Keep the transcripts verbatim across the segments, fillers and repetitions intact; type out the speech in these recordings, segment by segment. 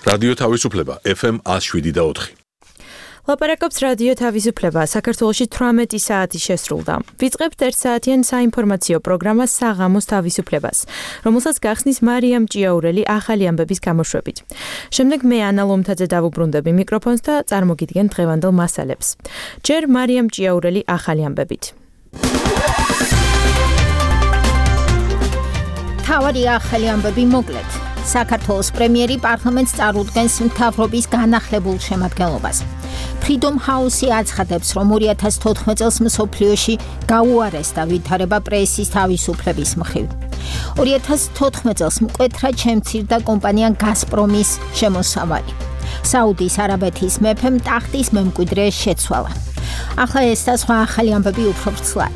რადიო თავისუფლება ეფ ემ one oh seven და four. ლაპარაკობს რადიო თავისუფლება. საქართველოში თვრამეტი საათი შესრულდა. ვიწყებთ ერთ საათიან საინფორმაციო პროგრამას საღამოს თავისუფლებას, რომელსაც გახსნის მარიამ ჭიაურელი ახალი ამბების გამოშვებით. შემდეგ მე ანა ლომთაძე დავუბრუნდები მიკროფონს და წარმოგიდგენ დღევანდელ მასალებს. ჯერ მარიამ ჭიაურელი ახალი ამბებით. თავარი ახალი ამბები მოკლედ. საქართველოს პრემიერი პარლამენტს წარუდგენს მთავრობის განახლებულ შემადგენლობას. Freedom House-ი აცხადებს, რომ two thousand fourteen წელს მსოფლიოში გაუარესდა ვითარება პრესის თავისუფლების მხრივ. two thousand fourteen წელს მკვეთრად შემცირდა კომპანია გაზპრომის შემოსავალი. საუდის არაბეთის მეფემ ტახტის მემკვიდრე შეცვალა. ახლა ეს და სხვა ახალი ამბები უფრო ვრცლად.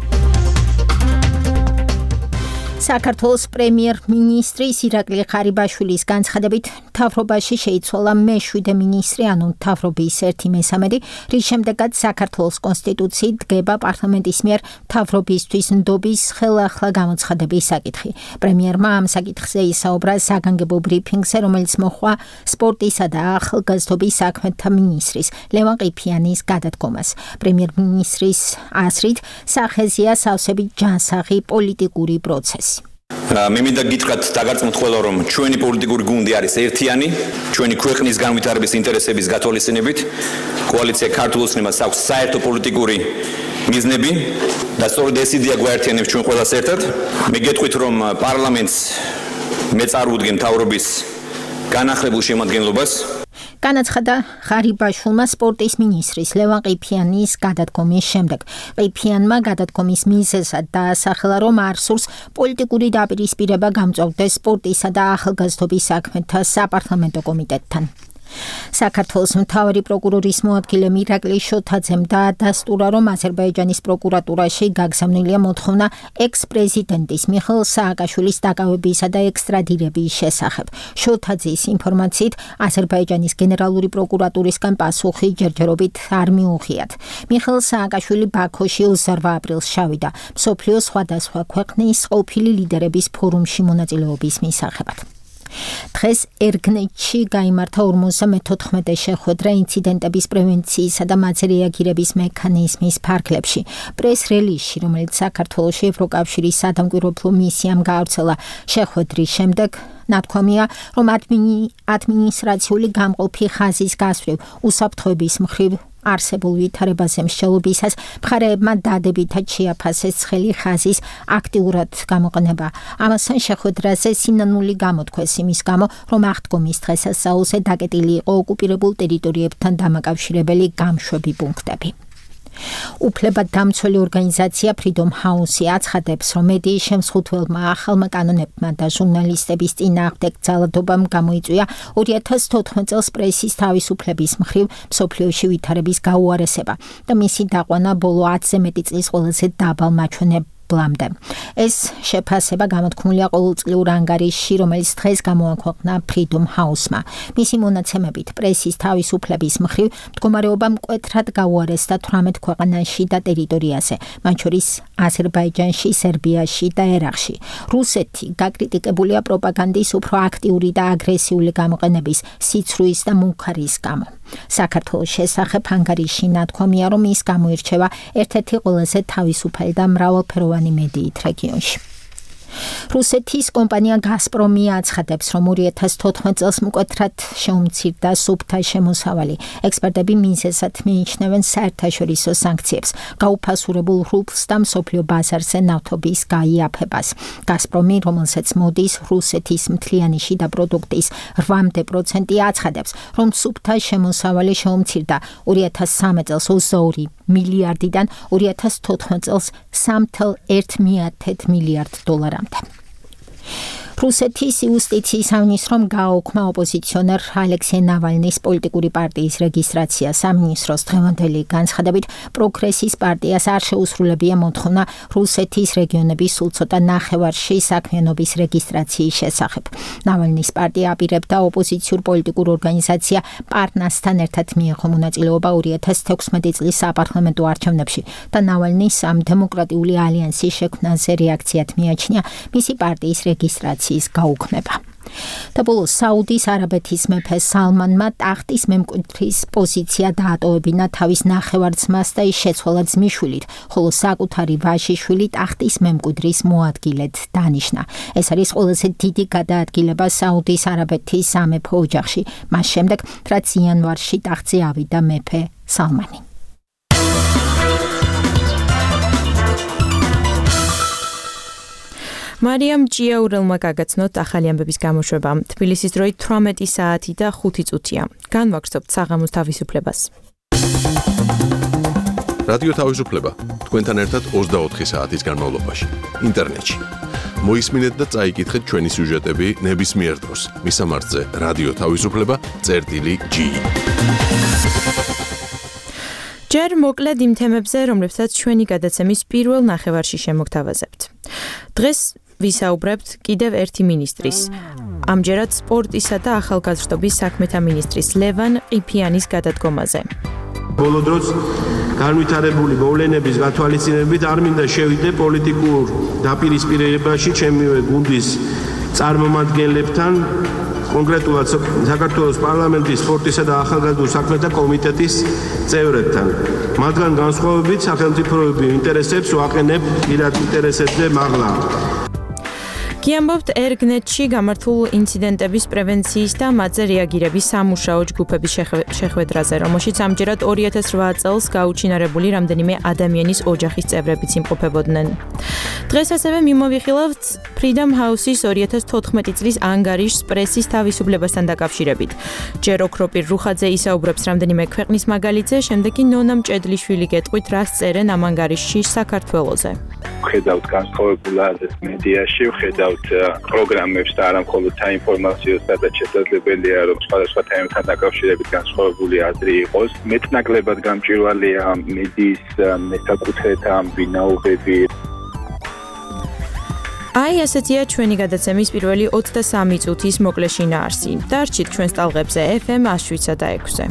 საქართველოს პრემიერ-მინისტრი ირაკლი ყარიბაშვილის განცხადებით მთავრობაში შეიცვალა მეშვიდე მინისტრი, ანუ მთავრობის ერთი მესამედი, რის შემდეგაც საქართველოს კონსტიტუციით დგება პარლამენტის მიერ მთავრობისთვის ნდობის ხელახლა გამოცხადების საკითხი. პრემიერმა ამ საკითხზე ისაუბრა საგანგებო ბრიფინგზე, რომელიც მოჰყვა სპორტისა და ახალგაზრდობის საქმეთა მინისტრის ლევან ყიფიანის გადადგომას. პრემიერ-მინისტრის აზრით, სახეზეა სავსებით ჯანსაღი პოლიტიკური პროცესი. მე მინდა გითხრათ დაგარწმუნდ ყველა რომ ჩვენი პოლიტიკური გუნდი არის ერთიანი, ჩვენი ქვეყნის განვითარების ინტერესების გათვალისწინებით, კოალიცია ქართულ ოცნებას აქვს საერთო პოლიტიკური მიზნები და სწორედ ეს იდეა გვაერთიანებს ჩვენ ყველას ერთად. მე გეტყვით რომ პარლამენტს მე წარუდგენ მთავრობის განახლებულ შემადგენლობას. განაცხადა ყარიბაშვილმა სპორტის მინისტრის ლევან ყიფიანის გადადგომის შემდეგ. ყიფიანმა გადადგომის მიზეზად დაასახელა, რომ არ სურს პოლიტიკური დაპირისპირება გამწვავდეს სპორტისა და ახალგაზრდობის საქმეთა საპარლამენტო კომიტეტთან. საქართველოს მთავარი პროკურორის მოადგილე ირაკლი შოთაძემ დაადასტურა, რომ აზერბაიჯანის პროკურატურაში გაგზავნილია მოთხოვნა ექს-პრეზიდენტის მიხეილ სააკაშვილის დაკავებისა და ექსტრადირების შესახებ. შოთაძის ინფორმაციით, აზერბაიჯანის გენერალური პროკურატურისგან პასუხი ჯერჯერობით არ მიუღიათ. მიხეილ სააკაშვილი ბაქოში ოცდაოთხ აპრილს შევიდა მსოფლიოს სხვადასხვა ქვეყნის ყოფილი ლიდერების ფორუმში მონაწილეობის მისაღებად. დღეს ერგნეთში გაიმართა ორმოცდამეთოთხმეტე შეხვედრა ინციდენტების პრევენციისა და მათზე რეაგირების მექანიზმის ფარგლებში. პრეს-რელიზში, რომელიც საქართველოში ევროკავშირის სადამკვირვებლო მისიამ გაავრცელა შეხვედრის შემდეგ, ნათქვამია, რომ ადმინისტრაციული გამყოფი ხაზის გასვლივ უსაფრთხოების მხრივ არსებულ ვითარებაზე მსჯელობისას მხარეებმა დადებითად შეაფასეს ცხელი ხაზის აქტიურად გამოყენება. ამასთან შეხვედრაზე სინანული გამოთქვეს იმის გამო, რომ აღდგომის დღესასწაულზე დაკეტილი იყო ოკუპირებულ ტერიტორიებთან დამაკავშირებელი გამშვები პუნქტები. უფლებადამცველი ორგანიზაცია Freedom House-ი აცხადებს, რომ მედიის შემსხუთველმა ახალმა კანონებმა და ჟურნალისტების წინააღმდეგ ძალადობამ გამოიწვია two thousand fourteen წელს პრესის თავისუფლების მხრივ მსოფლიოში ვითარების გაუარესება და მისი დაყვანა ბოლო ათზე მეტი წლის ყველაზე დაბალ მაჩვენებლამდე. ეს შეფასება გამოთქმულია ყოველწლიურ ანგარიშში, რომელიც დღეს გამოაქვეყნა Freedom House-მა. მისი მონაცემებით, პრესის თავისუფლების მხრივ მდგომარეობა მკვეთრად გაუარესდა თვრამეტ ქვეყანაში და ტერიტორიაზე, მათ შორის აზერბაიჯანში, სერბიაში და ერაყში. რუსეთი გაკრიტიკებულია პროპაგანდის უფრო აქტიური და აგრესიული გამოყენების, სიცრუის და მუქარის გამო. საქართველოს შესახებ ანგარიში ნათქვამია, რომ ის გამოირჩევა ერთ-ერთი ყველაზე თავისუფალი და მრავალფეროვანი მედიით რეგიონში. რუსეთის კომპანია გაზპრომი აცხადებს, რომ two thousand fourteen წელს მკვეთრად შეუმცირდა სუფთა შემოსავალი. ექსპერტები მიზეზად მიიჩნევენ საერთაშორისო სანქციებს, გაუფასურებულ რუბლს და მსოფლიო ბაზარზე ნავთობის გაიაფებას. გაზპრომი, რომელსაც მოდის რუსეთის მთლიანი შიდა პროდუქტის eighty პროცენტი აცხადებს, რომ სუფთა შემოსავალი შეუმცირდა two thousand three წელს ოცდაორი მილიარდიდან two thousand fourteen წელს three point one მილიარდ დოლარამდე. რუსეთის იუსტიციის სამინისტრომ გააუქმა ოპოზიციონერ ალექსეი ნავალნის პოლიტიკური პარტიის რეგისტრაცია. სამინისტროს დღევანდელი განცხადებით, პროგრესის პარტიას არ შეუსრულებია მოთხოვნა რუსეთის რეგიონების სულ ცოტა ნახევარში საქმიანობის რეგისტრაციის შესახებ. ნავალნის პარტია აპირებდა ოპოზიციურ პოლიტიკურ ორგანიზაცია პარნასთან ერთად მიიღო მონაწილეობა two thousand sixteen წლის საპარლამენტო არჩევნებში და ნავალნის ამ დემოკრატიული ალიანსის შექმნაზე რეაქციად მიაჩნია მისი პარტიის რეგისტრაცია გაუქმება. და ბოლოს საუდის არაბეთის მეფე სალმანმა ტახტის მემკვიდრის პოზიცია დაატოვებინა თავის ნახევარ-ძმას და ის შეცვალა ძმისშვილით, ხოლო საკუთარი ვაჟიშვილი ტახტის მემკვიდრის მოადგილედ დანიშნა. ეს არის ყველაზე დიდი გადაადგილება საუდის არაბეთის სამეფო ოჯახში, მას შემდეგ, რაც იანვარში ტახტზე ავიდა მეფე სალმანი. მარიამ ჭიაურელმა გაგაცნოთ ახალი ამბების გამოშვება. თბილისის დროით თვრამეტი საათი და ხუთი წუთია. განვაგრძობთ საღამოს თავისუფლებას. რადიო თავისუფლება თქვენთან ერთად ოცდაოთხი საათის განმავლობაში. ინტერნეტში. მოისმინეთ და წაიკითხეთ ჩვენი სიუჟეტები ნებისმიერ დროს. მისამართზე რადიო თავისუფლება წერტილი ჯი. ჯერ მოკლედ იმ თემებზე, რომლებსაც ჩვენი გადაცემის პირველ ნახევარში შემოგთავაზებთ. დღეს ვისაუბრებთ კიდევ ერთი მინისტრის, ამჯერად სპორტისა და ახალგაზრდობის საქმეთა მინისტრის ლევან ყიფიანის გადადგომაზე. ბოლო დროს განვითარებული მოვლენების გათვალისწინებით არ მინდა შევიდე პოლიტიკურ დაპირისპირებაში ჩემივე გუნდის წარმომადგენლებთან, კონკრეტულად საქართველოს პარლამენტის სპორტისა და ახალგაზრდობის საქმეთა კომიტეტის წევრებთან. მათგან განსხვავებით სახელმწიფოებრივ ინტერესებს ვაყენებ პირად ინტერესებზე მაღლა. გიამბობთ ერგნეტში გამართულ ინციდენტების პრევენციის და მათზე რეაგირების სამუშაო ჯგუფების შეხვედრაზე, რომელშიც ამჯერად ორი ათას რვა წელს გაუჩინარებული რამდენიმე ადამიანის ოჯახის წევრებიც იმყოფებოდნენ. დღეს ასევე მიმოვიხილავთ Freedom House-ის ორი ათას თოთხმეტი წლის ანგარიშს პრესის თავისუფლებასთან დაკავშირებით. ჯერ ოქროპირ რუხაძე ისაუბრებს რამდენიმე ქვეყნის მაგალითზე, შემდეგ კი ნონა მჭედლიშვილი გეტყვით, რას წერენ ამ ანგარიშში საქართველოზე. ხედავთ განსხვავებულ აზრს მედიაში, ხედავთ პროგრამებს და არა მხოლოდ საინფორმაციო, სადაც შესაძლებელია, რომ სხვადასხვა თემებთან დაკავშირებით განსხვავებული აზრი იყოს. მეტნაკლებად გამჭვირვალეა მედიის მესაკუთრეთა ვინაობები. აი, ასეთია ჩვენი გადაცემის პირველი ოცდასამი წუთის მოკლე შინაარსი. დარჩით ჩვენს ტალღებზე ეფ ემ ათს შვიდსა და ექვსზე.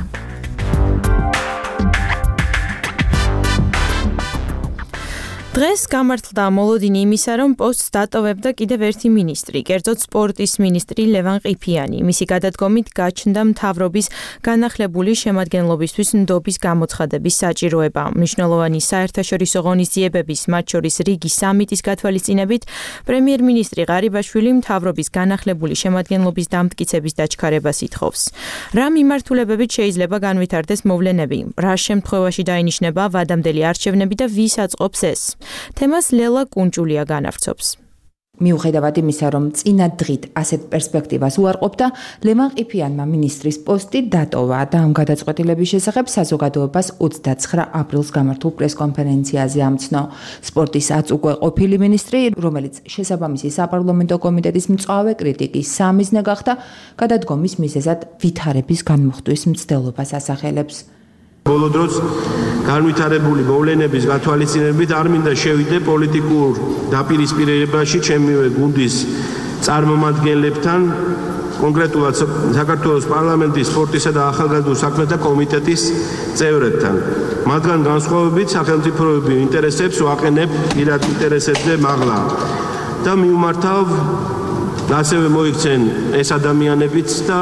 დღეს გამართლდა მოლოდინი იმისა, რომ პოსტს დატოვებდა კიდევ ერთი მინისტრი, კერძოდ სპორტის მინისტრი ლევან ყიფიანი. მისი გადადგომით გაჩნდა მთავრობის განახლებული შემადგენლობისთვის ნდობის გამოცხადების საჭიროება. მნიშვნელოვანი საერთაშორისო ღონისძიებების, მათ შორის რიგი სამიტის გათვალისწინებით, პრემიერ-მინისტრი ღარიბაშვილი მთავრობის განახლებული შემადგენლობის დამტკიცების დაჩქარებას ითხოვს. რა მიმართულებებით შეიძლება განვითარდეს მოვლენები? რა შემთხვევაში დაინიშნება ვადამდელი არჩევნები და ვის აწყობს ეს? თემას ლელა კუნჭულია განავრცობს. მიუხედავად იმისა, რომ წინა დღით ასეთ პერსპექტივას უარყოფდა, ლევან ყიფიანმა მინისტრის პოსტი დატოვა და ამ გადაწყვეტილების შესახებ საზოგადოებას ოცდაცხრა აპრილს გამართულ პრესკონფერენციაზე ამცნო. სპორტის აც უკვე ყოფილი მინისტრი, რომელიც შესაბამისი საპარლამენტო კომიტეტის მწვავე კრიტიკის სამიზნე გახდა, გადადგომის მიზეზად ვითარების განმუხტვის მცდელობას ასახელებს. ბოლო დროს განვითარებული მოვლენების გათვალისწინებით არ მინდა შევიდე პოლიტიკურ დაპირისპირებაში ჩემივე გუნდის წარმომადგენლებთან, კონკრეტულად საქართველოს პარლამენტის სპორტისა და ახალგაზრდობის საქმეთა კომიტეტის წევრებთან. მათგან განსხვავებით სახელმწიფოებრივ ინტერესებს ვაყენებ პირად ინტერესებზე მაღლა და მიუმართავ ასევე მოიქცენ ეს ადამიანებიც და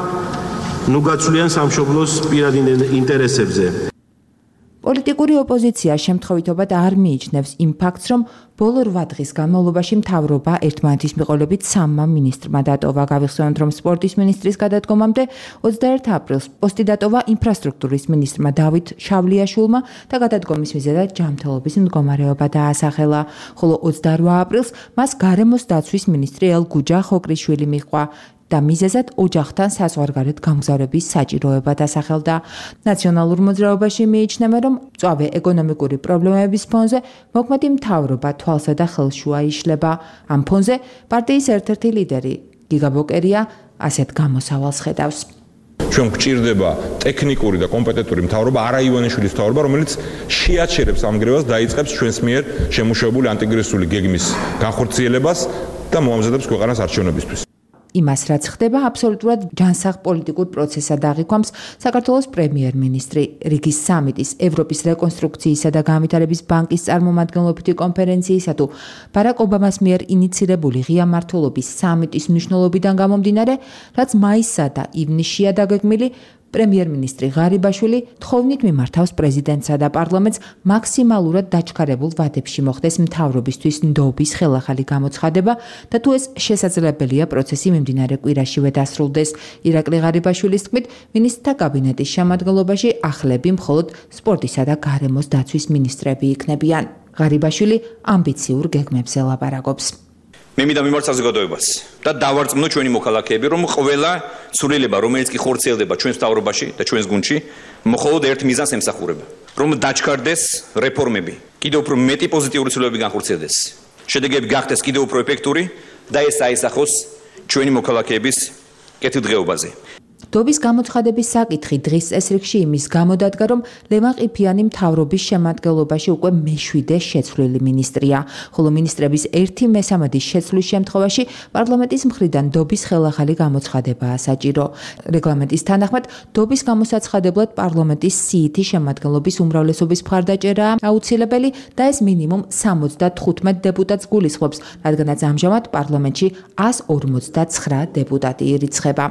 ნუ გაცვლიან სამშობლოს პირად ინტერესებზე. პოლიტიკური ოპოზიცია შემთხვევითობად არ მიიჩნევს იმ ფაქტს, რომ ბოლო რვა დღის განმავლობაში მთავრობა ერთმანეთის მიყოლებით სამმა მინისტრმა დატოვა. გავიხსენოთ, რომ სპორტის მინისტრის გადადგომამდე ოცდაერთი აპრილს პოსტი დატოვა ინფრასტრუქტურის მინისტრმა დავით შავლიაშვილმა და გადადგომის მიზეზად ჯანმრთელობის მდგომარეობა დაასახელა, ხოლო ოცდარვა აპრილს მას გარემოს დაცვის მინისტრი ელგუჯა ხოკრიშვილი მიჰყვა და მიზეზად ოჯახთან საზღვარგარეთ გამგზავრების საჭიროება დასახელდა. ნაციონალურ მოძრაობაში მიიჩნევა, რომ მწვავე ეკონომიკური პრობლემების ფონზე მოქმედი მთავრობა თვალსა და ხელშუა იშლება. ამ ფონზე პარტიის ერთ-ერთი ლიდერი გიგა ბოკერია ასეთ გამოსავალს ხედავს. ჩვენ გვჭირდება ტექნიკური და კომპეტენტური მთავრობა, არა ივანიშვილის მთავრობა, რომელიც შეაჩერებს ამ გრევას, დაიწყებს ჩვენს მიერ შემუშავებული ანტიკრიზისული გეგმის განხორციელებას და მოამზადებს ქვეყანას არჩევნებისთვის. იმას, რაც ხდება, აბსოლუტურად ჯანსაღ პოლიტიკურ პროცესად აღიქვამს საქართველოს პრემიერ-მინისტრი, რიგის სამიტის, ევროპის რეკონსტრუქციისა და განვითარების ბანკის წარმომადგენლობითი კონფერენციისა თუ ბარაკ ობამას მიერ ინიცირებული ღია მმართველობის სამიტის მნიშვნელობიდან გამომდინარე, რაც მაისსა და ივნისშია დაგეგმილი, პრემიერ-მინისტრი ღარიბაშვილი თხოვნით მიმართავს პრეზიდენტსა და პარლამენტს მაქსიმალურად დაჩქარებულ ვადებში მოხდეს მთავრობისთვის ნდობის ხელახალი გამოცხადება და თუ ეს შესაძლებელია პროცესი მიმდინარე კვირაშივე დასრულდეს. ირაკლი ღარიბაშვილის თქმით, მინისტრთა კაბინეტის შემადგენლობაში ახლები მხოლოდ სპორტისა და გარემოს დაცვის მინისტრები იქნებიან. ღარიბაშვილი ამბიციურ გეგმებზე ლაპარაკობს. მე მინდა მიმართ საზოგადოებას და დავარწმუნო ჩვენი მოქალაქეები, რომ ყველა ცვლილება, რომელიც კი ხორციელდება ჩვენს მთავრობაში და ჩვენს გუნდში, მხოლოდ ერთ მიზანს ემსახურება, რომ დაჩქარდეს რეფორმები, კიდევ უფრო მეტი პოზიტიური ცვლილებები განხორციელდეს, შედეგები გახდეს კიდევ უფრო ეფექტური და ეს აისახოს ჩვენი მოქალაქეების კეთილდღეობაზე. ნდობის გამოცხადების საკითხი დღის წესრიგში იმის გამო დადგა, რომ ლევან ყიფიანი მთავრობის შემადგენლობაში უკვე მეშვიდე შეცვლილი მინისტრია, ხოლო მინისტრების ერთი მესამედის შეცვლის შემთხვევაში პარლამენტის მხრიდან ნდობის ხელახალი გამოცხადებაა საჭირო. რეგლამენტის თანახმად, ნდობის გამოსაცხადებლად პარლამენტის სიითი შემადგენლობის უმრავლესობის მხარდაჭერაა აუცილებელი და ეს მინიმუმ სამოცდათხუთმეტ დეპუტატს გულისხმობს, რადგანაც ამჟამად პარლამენტში ასს ორმოცდაცხრა დეპუტატი ირიცხება.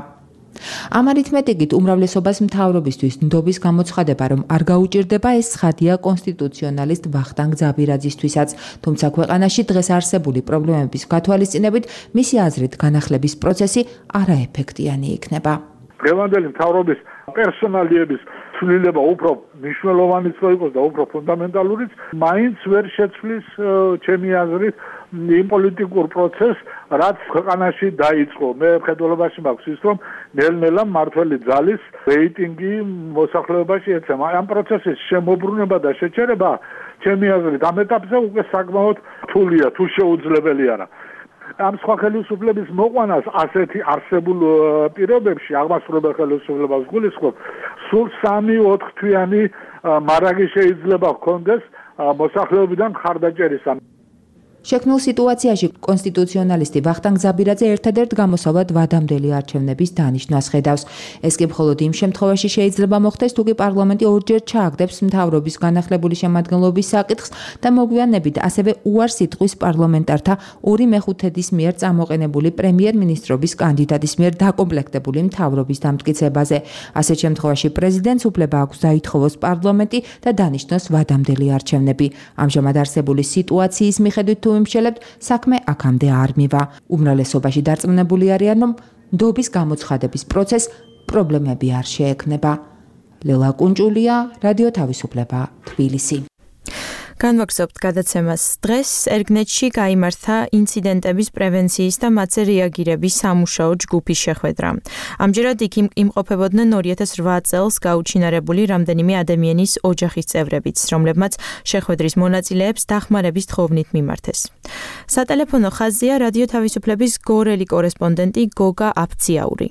ამ არითმეტიკით უმრავლესობას მთავრობისთვის ნდობის გამოცხადება რომ არ გაუჭირდება, ეს ცხადია კონსტიტუციონალისტ ვახტანგ ძაბირაძისთვისაც, თუმცა ქვეყანაში დღეს არსებული პრობლემების გათვალისწინებით მისი აზრით განახლების პროცესი არაეფექტიანი იქნება. დღევანდელი მთავრობის პერსონალიების ცვლილება უფრო მნიშვნელოვანიც რო იყოს და უფრო ფუნდამენტალურიც, მაინც ვერ შეცვლის ჩემი აზრით იმ პოლიტიკურ პროცესს, რაც ქვეყანაში დაიწყო. მე მხედველობაში მაქვს ის, რომ ნელ-ნელა მმართველი ძალის რეიტინგი მოსახლეობაში ეცემა. ამ პროცესის შემოbrunება და შეჩერება, ჩემი აზრით, ამ ეტაპზე უკვე საკმაოდ რთულია, თუ შეუძლებელი არა. ამ სხვა ხელისუფლების მოყვანას ასეთი არსებულ პირობებში აღმასრულებელ ხელისუფლებას გულისხმობ, სულ სამი-ოთხ თვიანი მარაგი შეიძლება ჰქონდეს მოსახლეობიდან მხარდაჭერისა. შექმნილ სიტუაციაში კონსტიტუციონალისტი ვახტანგ ძაბირაძე ერთადერთ გამოსავალად ვადამდელი არჩევნების დანიშნას ხედავს. ეს კი მხოლოდ იმ შემთხვევაში შეიძლება მოხდეს, თუ კი პარლამენტი ორჯერ ჩააგდებს მთავრობის განახლებული შემადგენლობის საკითხს და მოგვიანებით ასევე უარს იტყვის პარლამენტართა ორი მეხუთედის მიერ წამოყენებული პრემიერ-მინისტრობის კანდიდატის მიერ დაკომპლექტებული მთავრობის დამტკიცებაზე. ასეთ შემთხვევაში პრეზიდენტს უფლება აქვს დაითხოვოს პარლამენტი და დანიშნოს ვადამდელი არჩევნები. ამჟამად არსებული სიტუაციის მიხედვით იმშელებთ, საქმე აქამდე არ მივა. უმრავლესობაში დარწმუნებული არიან, რომ ნდობის გამოცხადების პროცესს პრობლემები არ შეექმნება. ლელა კუნჭულია, რადიო თავისუფლება, თბილისი. განვაგრძობთ გადაცემას. დღეს ერგნეთში გაიმართა ინციდენტების პრევენციის და მათზე რეაგირების სამუშაო ჯგუფის შეხვედრა. ამჯერად იქ იმყოფებოდნენ ორი ათას რვა წელს გაუჩინარებული რამდენიმე ადამიანის ოჯახის წევრებიც, რომლებმაც შეხვედრის მონაწილეებს დახმარების თხოვნით მიმართეს. სატელეფონო ხაზია რადიო თავისუფლების გორელი კორესპონდენტი გოგა აფციაური.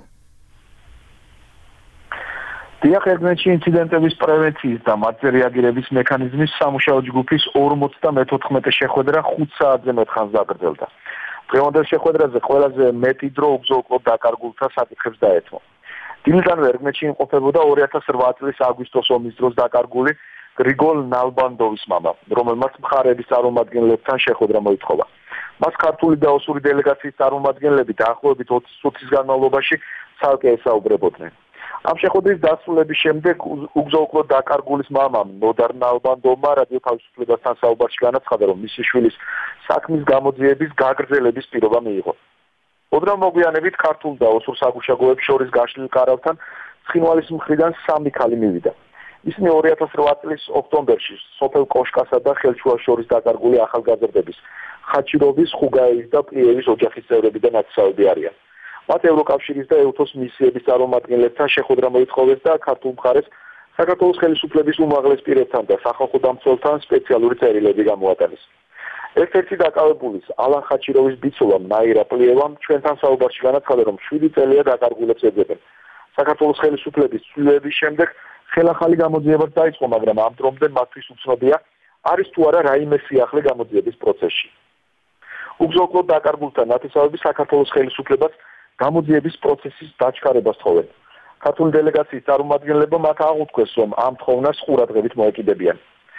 დიახ, ერგნეთში ინციდენტების პრევენციის და მათზე რეაგირების მექანიზმის სამუშაო ჯგუფის ორმოცდამეთოთხმეტე შეხვედრა ხუთ საათზე მეტხანს გაგრძელდა. დღევანდელ შეხვედრაზე ყველაზე მეტი დრო უგზო-უკლოდ დაკარგულთა საკითხებს დაეთმო. დილიდანვე ერგნეთში იმყოფებოდა ორი ათას რვა წლის აგვისტოს ომის დროს დაკარგული გრიგოლ ნალბანდოვის მამა, რომელმაც მხარეების წარმომადგენლებთან შეხვედრა მოითხოვა. მას ქართული და ოსური დელეგაციის წარმომადგენლები დაახლოებით ოცი წუთის განმავლობაში ცალკე ესაუბრებოდნენ. ამ შეხვედრის დასრულების შემდეგ უგზო-უკლოდ დაკარგულის მამამ ნოდარ ნალბანდოვმა რადიო თავისუფლებასთან საუბარში განაცხადა, რომ მისი შვილის საქმის გამოძიების გაგრძელების პირობა მიიღო. ოდნავ მოგვიანებით ქართულ და ოსურ საგუშაგოებს შორის გაშლილ კარავთან ცხინვალის მხრიდან სამი ქალი მივიდა. ისინი ორი ათას რვა წლის ოქტომბერში სოფელ კოშკასა და ხელჩუას შორის დაკარგული ახალგაზრდების ხაჩიროვის, ხუგაევის და პლიევის ოჯახის წევრები და ნათესავები არიან. მათ ევროკავშირის და ეუთოს მისიების წარმომადგენლებთან შეხვედრა მოითხოვეს და ქართულ მხარეს საქართველოს ხელისუფლების უმაღლეს პირებთან და სახალხო დამცველთან სპეციალური წერილები გამოატანეს. ერთ-ერთი დაკავებულის ალან ხაჩიროვის ბიცოლამ ნაირა პლიევამ ჩვენთან საუბარში განაცხადა, რომ შვიდი წელია დაკარგულებს ეძებენ. საქართველოს ხელისუფლების ცვლილების შემდეგ ხელახალი გამოძიებაც დაიწყო, მაგრამ ამ დრომდე მათთვის უცნობია, არის თუ არა რაიმე სიახლე გამოძიების პროცესში. უგზო-უკლოდ დაკარგულთა ნათესავები საქართველოს ხელისუფლებას გამოძიების პროცესის დაჩქარებას თხოვენ. ქართული დელეგაციის წარმომადგენლებმა მათ აღუთქვეს, რომ ამ თხოვნას ყურადღებით მოეკიდებიან.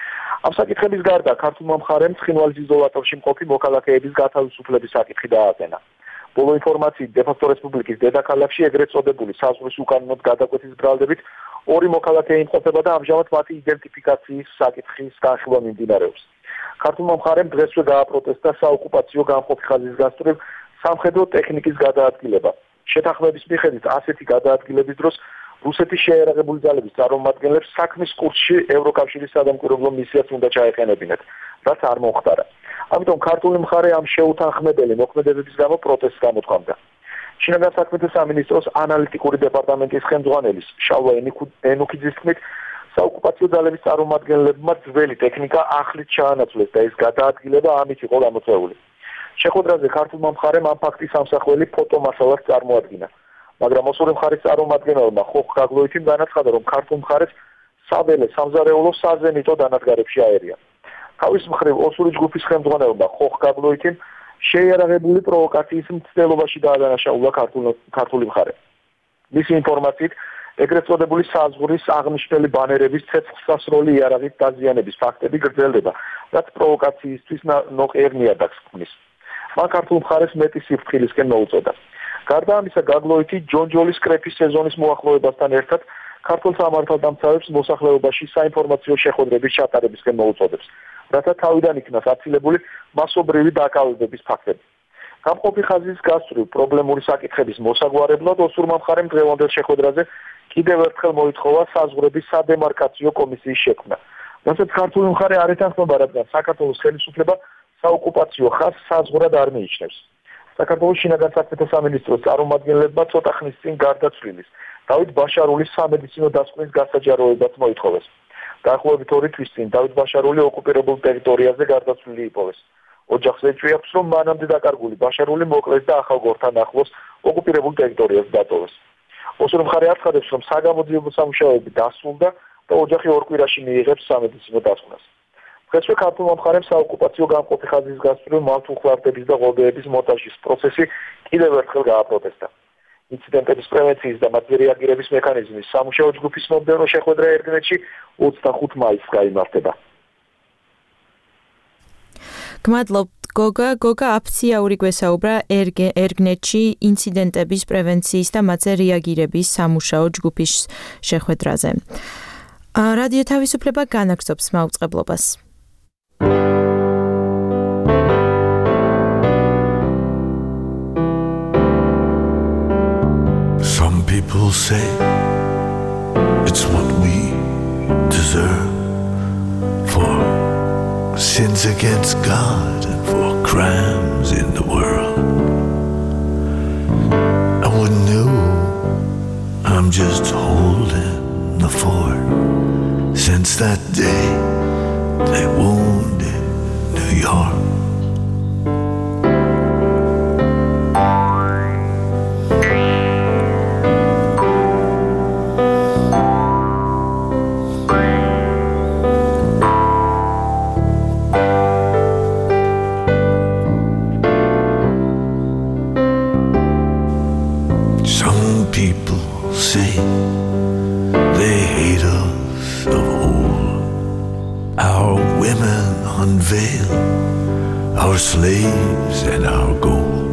ამ საკითხების გარდა ქართულმა მხარემ ცხინვალის იზოლატორში მყოფი მოქალაქეების გათავისუფლების საკითხი დააყენა. ბოლო ინფორმაციით დე-ფაქტო რესპუბლიკის დედაქალაქში ეგრეთ წოდებული საზღვრის უკანონოდ გადაკვეთის ბრალდებით ორი მოქალაქე იმყოფება და ამჟამად მათი იდენტიფიკაციის საკითხის განხილვა მიმდინარეობს. ქართულმა მხარემ დღესვე გააპროტესტა საოკუპაციო გამყოფი ხაზის გასწვრივ სამხედრო ტექნიკის გადაადგილება. შეთანხმების მიხედვით ასეთი გადაადგილების დროს რუსეთის შეიარაღებული ძალების წარმომადგენლებს საქმის კურსში ევროკავშირის სადამკვირვებლო მისიაც უნდა ჩაეყენებინათ, რაც არ მომხდარა. ამიტომ ქართული მხარე ამ შეუთანხმებელი მოქმედებების გამო პროტესტს გამოთქვამდა. შინაგან საქმეთა სამინისტროს ანალიტიკური დეპარტამენტის ხელმძღვანელის შალვა ენუქიძის თქმით, საოკუპაციო ძალების წარმომადგენლებმა ძველი ტექნიკა ახლით ჩაანაცვლეს და ეს გადაადგილება ამით იყო გამოწვეული. შეხვედრაზე ქართულმა მხარემ ამ ფაქტის ამსახველი ფოტომასალას წარმოადგინა, მაგრამ ოსური მხარის წარმომადგენელმა ხოხ გაგლოითიმ განაცხადა, რომ ქართულ მხარეს საველე სამზარეულო საზენიტო დანადგარებში აერია. თავის მხრივ ოსური ჯგუფის ხელმძღვანელმა ხოხ გაგლოითიმ შეიარაღებული პროვოკაციის მცდელობაში დაადანაშაულა ქართული მხარე. მისი ინფორმაციით, ეგრეთ წოდებული საზღვრის აღნიშნული ბანერების ცეცხლსასროლი იარაღით დაზიანების ფაქტები გრძელდება, რაც პროვოკაციისთვის ნოყიერ ნიადაგს ქმნის. მან ქართულ მხარეს მეტი სიფრთხილისკენ მოუწოდა. გარდა ამისა, გაგლოითი ჯონჯოლის კრეფის სეზონის მოახლოებასთან ერთად ქართულ სამართალდამცავებს მოსახლეობაში საინფორმაციო შეხვედრების ჩატარებისკენ მოუწოდებს, რათა თავიდან იქნას აცილებული მასობრივი დაკავებების ფაქტები. გამყოფი ხაზის გასწვრივ პრობლემური საკითხების მოსაგვარებლად ოსურმა მხარემ დღევანდელ შეხვედრაზე კიდევ ერთხელ მოითხოვა საზღვრების სადემარკაციო კომისიის შექმნა. რასაც ქართული მხარე არ ეთანხმება, რადგან საქართველოს ხელისუფლება საოკუპაციო ხაზს საზღვრად არ მიიჩნევს. საქართველოს შინაგან საქმეთა სამინისტროს წარმომადგენლებმა ცოტა ხნის წინ გარდაცვლილის დავით ბაშარულის სამედიცინო დასკვნის გასაჯაროებაც მოითხოვეს. დაახლოებით ორი თვის წინ დავით ბაშარული ოკუპირებულ ტერიტორიაზე გარდაცვლილი იპოვეს. ოჯახს ეჭვიაქვს, რომ მანამდე დაკარგული ბაშარული მოკლეს და ახალგორთან ახლოს ოკუპირებულ ტერიტორიაზე დატოვეს. ოსური მხარე აცხადებს, რომ საგამოძიებო სამუშაოები დასრულდა და ოჯახი ორ კვირაში მიიღებს სამედიცინო დასკვნას. დღესვე ქართულმა მხარემ საოკუპაციო გამყოფი ხაზის გასწვრივ მართლმხლარდების და ღობეების მონტაჟის პროცესი კიდევ ერთხელ გააპროტესტა. ინციდენტების პრევენციის და მათზე რეაგირების მექანიზმის სამუშაო ჯგუფის მომდევნო შეხვედრა ერგნეთში ოცდახუთ მაისს გაიმართება. გმადლობთ გოგა, გოგა აფციაური გვესაუბრა ერგნეთში ინციდენტების პრევენციის და მათზე რეაგირების სამუშაო ჯგუფის შეხვედრაზე. რადიო თავისუფლება განაგრძობს მაუწყებლობას. Some people say it's what we deserve for sins against God and for crimes in the world. I wouldn't know, I'm just holding the fort. Since that day they wounded New York. Some people say they hate us of old. Our women unveil our slaves and our gold.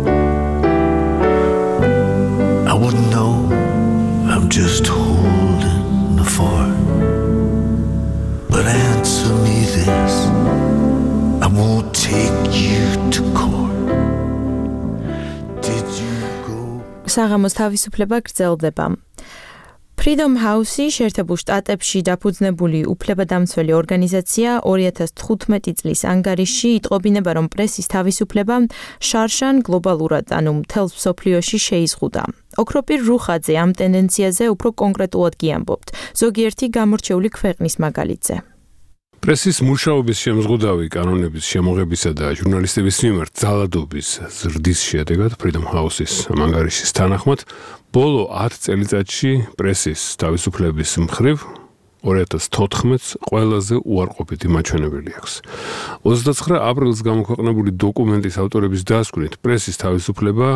I wouldn't know, I'm just holding the fort. But answer me this, I won't take you to court. Did you go? საღამოს თავისუფლება გრძელდება. Freedom House-ი შეერთებულ შტატებში დაფუძნებული უფლებადამცველი ორგანიზაცია ორი ათას თხუთმეტი წლის ანგარიშში იტყობინება, რომ პრესის თავისუფლება შარშან გლობალურად, ანუ მთელ მსოფლიოში შეიზღუდა. ოქროპირ რუხაძე ამ ტენდენციაზე უფრო კონკრეტულად გიამბობთ, ზოგიერთი გამორჩეული ქვეყნის მაგალითზე. პრესის მუშაობის შემზღუდავი კანონების შემოღებისა და ჟურნალისტების მიმართ ძალადობის ზრდის შედეგად Freedom House-ის ანგარიშის თანახმად ბოლო ათ წელიწადში პრესის თავისუფლების მხრივ ორი ათას თოთხმეტს ყველაზე უარყოფითი მაჩვენებელი აქვს. ოცდაცხრა აპრილს გამოქვეყნებული დოკუმენტის ავტორების დასკვნით პრესის თავისუფლება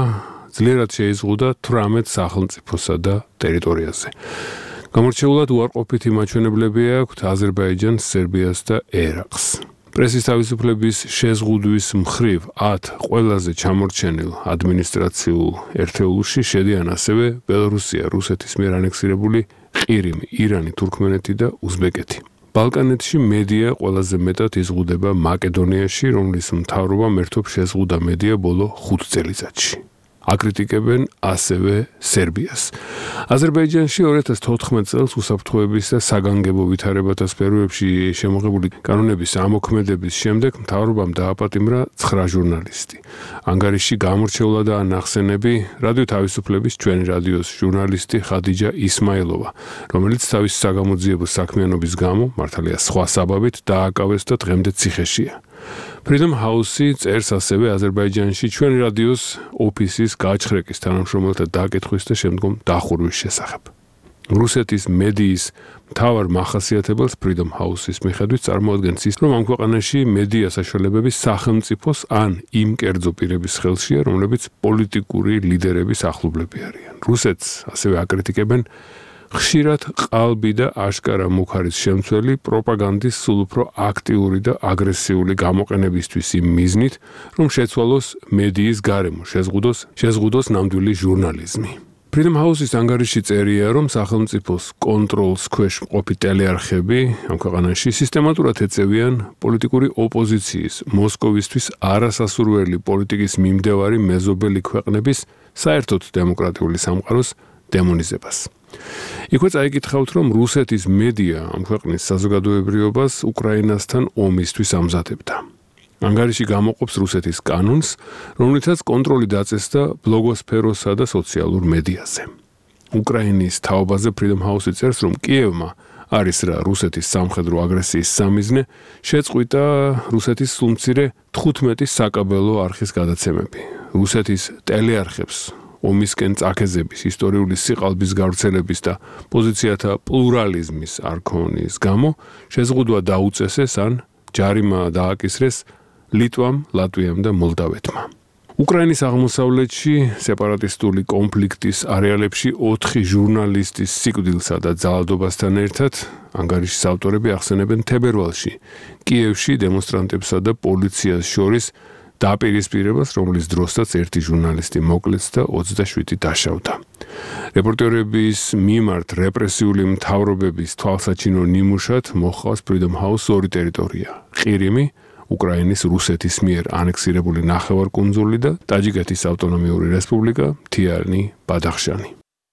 ძლიერად შეიზღუდა თვრამეტ სახელმწიფოსა და ტერიტორიაზე. გამორჩეულად უარყოფითი მაჩვენებლები აქვთ აზერბაიჯანს, სერბიას და ერაყს. პრესის თავისუფლების შეზღუდვის მხრივ ათ ყველაზე ჩამორჩენილ ადმინისტრაციულ ერთეულში შედიან ასევე ბელორუსია, რუსეთის მიერ ანექსირებული ყირიმი, ირანი, თურქმენეთი და უზბეკეთი. ბალკანეთში მედია ყველაზე მეტად იზღუდება მაკედონიაში, რომლის მთავრობამ ერთობ შეზღუდა მედია ბოლო ხუთ წელიწადში. აკრიტიკებენ ასევე სერბიას. აზერბაიჯანში ორი ათას თოთხმეტ წელს უსაფრთხოების და საგანგებო ვითარებათა სფეროებში შემოღებული კანონების ამოქმედების შემდეგ მთავრობამ დააპატიმრა ცხრა ჟურნალისტი. ანგარიში გამორჩეულადაა ნახსენები რადიო თავისუფლების ჩვენი რადიოს ჟურნალისტი ხადიჯა ისმაილოვა, რომელიც თავის საგამოძიებო საქმიანობის გამო, მართალია სხვა საბაბით, დააკავეს და დღემდე ციხეშია. Freedom House-ი წერს ასევე აზერბაიჯანში ჩვენი რადიოს ოფისის გაჩხრეკის თანამშრომელთა დაკითხვის და შემდგომ დახურვის შესახებ. რუსეთის მედიის მთავარ მახასიათებელს Freedom House-ის მიხედვით წარმოადგენს ის, რომ ამ ქვეყანაში მედია საშუალებების სახელმწიფოს ან იმ კერძო პირების ხელშია, რომლებიც პოლიტიკური ლიდერების ახლობლები არიან. რუსეთს ასევე აკრიტიკებენ ხშირად ყალბი და აშკარა მუქარის შემცველი პროპაგანდის სულ უფრო აქტიური და აგრესიული გამოყენებისთვის იმ მიზნით, რომ შეცვალოს მედიის გარემო, შეზღუდოს, შეზღუდოს ნამდვილი ჟურნალიზმი. Freedom House-ის ანგარიში წერია, რომ სახელმწიფოს კონტროლს ქვეშ მყოფი ტელეარხები ამ ქვეყანაში სისტემატურად ეწევიან პოლიტიკური ოპოზიციის, მოსკოვისთვის არასასურველი პოლიტიკის მიმდევარი მეზობელი ქვეყნების საერთოდ დემოკრატიული სამყაროს დემონიზებას. იქვე წაიკითხავთ, რომ რუსეთის მედია ამ ქვეყნის საზოგადოებრიობას უკრაინასთან ომისთვის ამზადებდა. ანგარიში გამოყოფს რუსეთის კანონს, რომლითაც კონტროლი დაწესდა ბლოგოსფეროსა და სოციალურ მედიაზე. უკრაინის თაობაზე Freedom House-ი წერს, რომ კიევმა არის რა რუსეთის სამხედრო აგრესიის სამიზნე, შეწყვიტა რუსეთის სულმცირე თხუთმეტი საკაბელო არხის გადაცემები. რუსეთის ტელეარხებს ომისკენ წაქეზების, ისტორიული სიყალბის გავრცელების და პოზიციათა პლურალიზმის არქონის გამო შეზღუდვა დაუწესეს ან ჯარიმა დააკისრეს ლიტვამ, ლატვიამ და მოლდავეთმა. უკრაინის აღმოსავლეთში სეპარატისტული კონფლიქტის არეალებში ოთხი ჟურნალისტის სიკვდილსა და ძალადობასთან ერთად ანგარიშის ავტორები ახსენებენ თებერვალში კიევში დემონსტრანტებსა და პოლიციას შორის დაპირისპირებას, რომლის დროსაც ერთი ჟურნალისტი მოკლეს და ოცდაშვიდი დაშავდა. რეპორტერების მიმართ რეპრესიული მთავრობების თვალსაჩინო ნიმუშად მოჰყავს Freedom House ორი ტერიტორია: ყირიმი, უკრაინის რუსეთის მიერ ანექსირებული ნახევარკუნძული და ტაჯიკეთის ავტონომიური რესპუბლიკა, მთიანი ბადახშანი.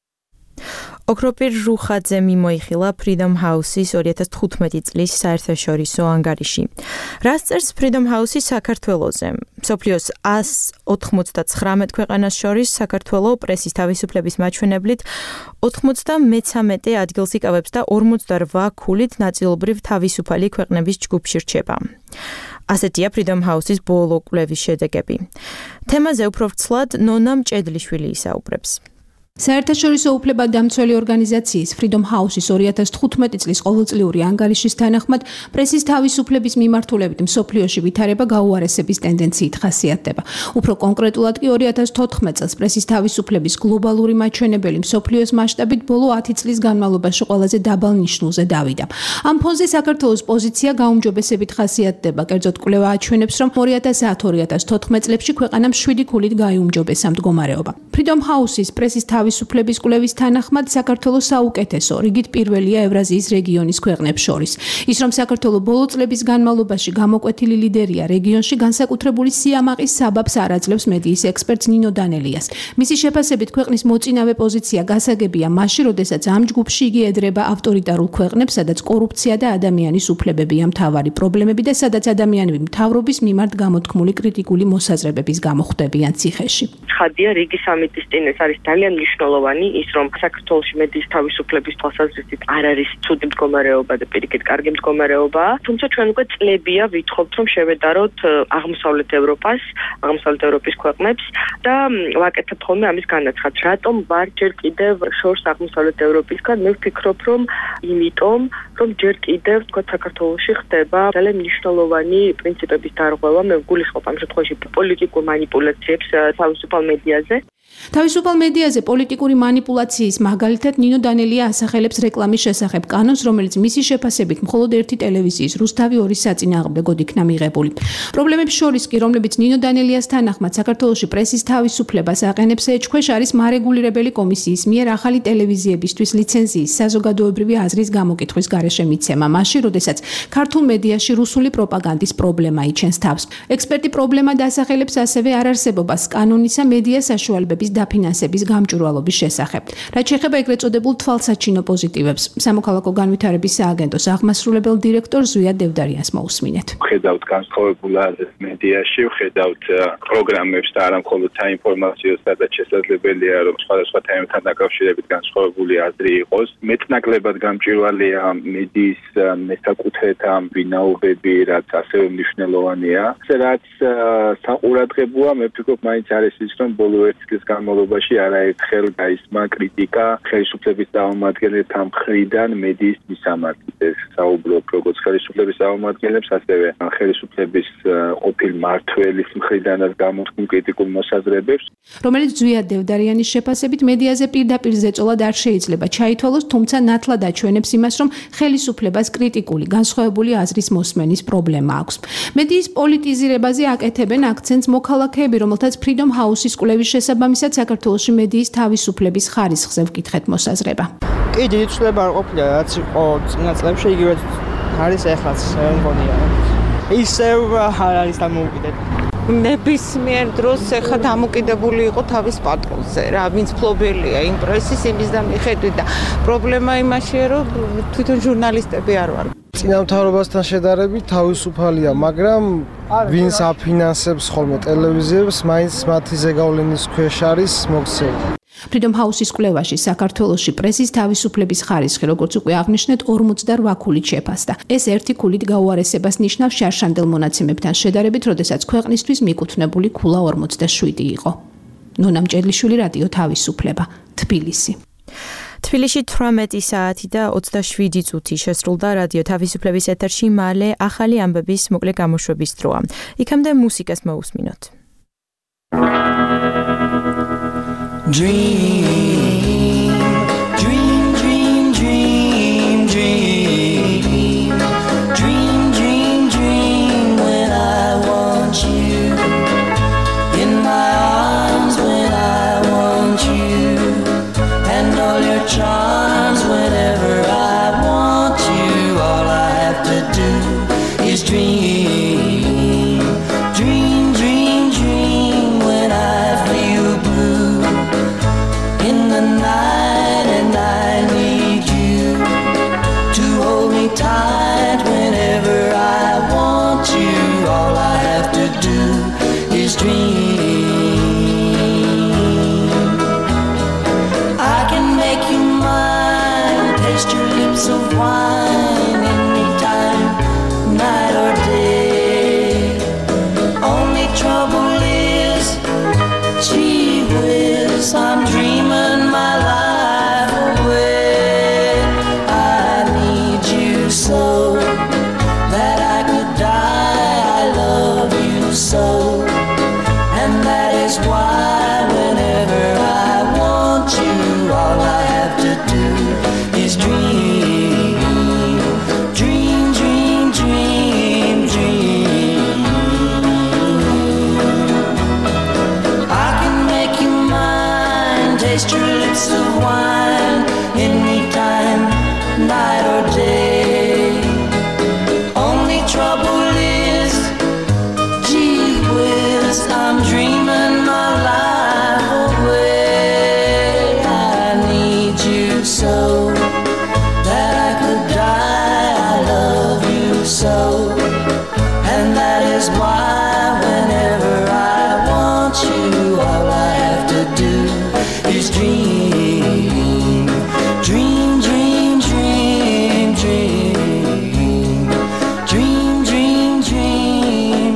ოქროპირ რუხაძე მიმოიხილა Freedom House-ის ორი ათას თხუთმეტი წლის საერთაშორისო ანგარიში. რას წერს Freedom House-ი საქართველოზე? მსოფლიოს ას ოთხმოცდაცხრამეტ ქვეყანას შორის საქართველო პრესის თავისუფლების მაჩვენებლით ოთხმოცდამეცამეტე ადგილს იკავებს და ორმოცდარვა ქულით ნაწილობრივ თავისუფალი ქვეყნების ჯგუფში რჩება. ასეთია Freedom House-ის ბოლო კვლევის შედეგები. თემაზე უფრო ვრცლად ნონა მჭედლიშვილი ისაუბრებს. საერთაშორისო უფლებადამცველი ორგანიზაციის Freedom House-ის ორი ათას თხუთმეტი წლის ყოველწლიური ანგარიშის თანახმად პრესის თავისუფლების მიმართულებით მსოფლიოში ვითარება გაუარესების ტენდენციით ხასიათდება. უფრო კონკრეტულად კი ორი ათას თოთხმეტ წელს პრესის თავისუფლების გლობალური მაჩვენებელი მსოფლიოს მასშტაბით ბოლო ათი წლის განმავლობაში ყველაზე დაბალ ნიშნულზე დავიდა. ამ ფონზე საქართველოს პოზიცია გაუმჯობესებით ხასიათდება. კერძოდ კვლევა აჩვენებს, რომ ორი ათას ათი ორი ათას თოთხმეტ წლებში ქვეყანამ შვიდი ქულით გაიუმჯობესა მდგომარეობა. Freedom House-ის პრესის თავისუფლების კვლევის თანახმად საქართველოს საუკეთესო, რიგით პირველია ევრაზიის რეგიონის ქვეყნებს შორის. ის რომ საქართველოს ბოლო წლების განმავლობაში გამოკვეთილი ლიდერია რეგიონში, განსაკუთრებული სიამაყის საბაბს არ აძლევს მედიის ექსპერტს ნინო დანელიას. მისი შეფასებით ქვეყნის მოწინავე პოზიცია გასაგებია მაშინ, როდესაც ამ ჯგუფში იგი ედრება ავტორიტარულ ქვეყნებს, სადაც კორუფცია და ადამიანის უფლებებია მთავარი პრობლემები და სადაც ადამიანები მთავრობის მიმართ გამოთქმული კრიტიკული მოსაზრებების გამო ხვდებიან ციხეში. ხადია რიგი სამიტის წინ ეს არის ძალიან მნიშვნელოვანი ის რომ საქართველოს მედიის თავისუფლების თვალსაზრისით არ არის ცუდი მდგომარეობა და პირიქით კარგი მდგომარეობა, თუმცა ჩვენ უკვე წლებია ვითხოვთ რომ შევედაროთ აღმოსავლეთ ევროპას, აღმოსავლეთ ევროპის ქვეყნებს და ვაკეთებთ ხოლმე ამის განაცხადს. რატომ ვარ ჯერ კიდევ შორს აღმოსავლეთ ევროპისგან? მე ვფიქრობ რომ იმიტომ რომ ჯერ კიდევ თქვა საქართველოში ხდება ძალიან მნიშვნელოვანი პრინციპების დარღვევა. მე ვგულისხმობ ამ შემთხვევაში პოლიტიკურ მანიპულაციებს თავისუფალ მედიაზე. თავისუფალ მედიაზე პოლიტიკური манипуляციის მაგალითად ნინო დანელია ასახელებს რეკლამის შესახებ კანონს, რომელიც მისი შეფასებით მხოლოდ ერთი ტელევიზიის რუსთავი ორის საწინააღმდეგოდ იქნა მიღებული. პრობლემებს შორის კი, რომლებიც ნინო დანელიას თანახმად საქართველოში პრესის თავისუფლებას აყენებს, ეჭქვეშ არის მარეგულირებელი კომისიის მიერ ახალი ტელევიზიებისთვის ლიცენზიის საზოგადოებრივი აზრის გამოკითხვის გარეშე მიცემა, მაშინ, როდესაც ქართულ მედიაში რუსული პროპაგანდის პრობლემა იჩენს თავს. ექსპერტი პრობლემად ასახელებს ასევე არარსებობას კანონისა მედია საშუალებების დაფინანსების გამჭვირვალობის შესახებ. რაც შეეხება ეგრეთ წოდებულ თვალსაჩინო პოზიტივებს, სამოქალაქო განვითარების სააგენტოს აღმასრულებელ დირექტორ ზვია დევდარიანს მოусმინეთ. ხედავთ განსხვავებულ აზრს მედიაში, ხედავთ პროგრამებს და არა მხოლოდ საინფორმაციო, სადაც შესაძლებელია, რომ სხვადასხვა თემებთან დაკავშირებით განსხვავებული აზრი იყოს. მეტნაკლებად გამჭვირვალეა მედიის მესაკუთრეთა ვინაობები, რაც ასევე მნიშვნელოვანია. რაც საყურადღებოა, მე ვფიქრობ, მაინც არის ის, რომ ბოლო ერთი წლის განმავლობაში არაერთხელ გაისმა კრიტიკა ხელისუფლების წარმომადგენელთა მხრიდან მედიის მისამართზე. საუბრობ როგორც ხელისუფლების წარმომადგენლებს, ასევე ხელისუფლების ყოფილ მმართველის მხრიდანაც გამოთქმულ კრიტიკულ მოსაზრებებს, რომელიც ზვია დევდარიანის შეფასებით მედიაზე პირდაპირ ზეწოლად არ შეიძლება ჩაითვალოს, თუმცა ნათლად აჩვენებს იმას, რომ ხელისუფლებას კრიტიკული განსხვავებული აზრის მოსმენის პრობლემა აქვს. მედიის პოლიტიზირებაზე აკეთებენ აქცენტს მოქალაქეები, რომელთაც Freedom House-ის კვლევის შესაბამისად საქართველოში მედიის თავისუფლების ხარისხზე ვკითხეთ მოსაზრება. კი, დიდი ცვლილება არ ყოფილა, რაც იყო წინა წლებში, იგივე არის ეხლაც, მე მგონია. ისევ არ არის დამოუკიდებელი. ნებისმიერ დროს ეხა დამოკიდებული იყო თავის პატრონზე, რა, ვინც ფლობელია იმ პრესის იმის და მიხედვით და პრობლემა იმაშია, რომ თვითონ ჟურნალისტები არ ვარ. წინამთავრობასთან შედარებით თავისუფალია, მაგრამ ვინც აფინანსებს ხოლმე ტელევიზიებს, მაინც მათი ზეგავლენის ქვეშ არის მოქცეული. Freedom House-ის კვლევაში საქართველოში პრესის თავისუფლების ხარისხი, როგორც უკვე აღნიშნეთ, ორმოცდაოთხ ქულით შეფასდა. ეს ერთი ქულით გაუარესებას ნიშნავს შარშანდელ მონაცემებთან შედარებით, როდესაც ქვეყნისთვის მიკუთვნებული ქულა ორმოცდაშვიდი იყო. ნონა მჭედლიშვილი, რადიო თავისუფლება, თბილისი. თბილისში თვრამეტი საათი და ოცდაშვიდი წუთი შესრულდა რადიო თავისუფლების ეთერში მალე ახალი ამბების მოკლე გამოშვების დროა. იქამდე მუსიკას მოусმინოთ. Dream, dream, dream, dream, dream, dream, dream, dream when I want you in my arms, when I want you, and all your charms whenever I want you. All I have to do is dream, dream, dream, dream when I feel blue in the night, and I need you to hold me tight whenever I want you. All I have to do is dream. I can make you mine, taste your lips of wine anytime, night or day. Only trouble is, gee whiz, I'm dreaming my life away. I need you so that I could die. I love you so, and that is why whenever I want you, all I have to do is dream, dream, dream, dream, dream. I can make you mine, taste your lips of wine anytime, night or day. Only trouble is, gee whiz, I'm dreaming my life away. I need you so that I could die. I love you so, and that is why whenever I want you, all I have to do is dream, dream, dream, dream, dream, dream, dream, dream,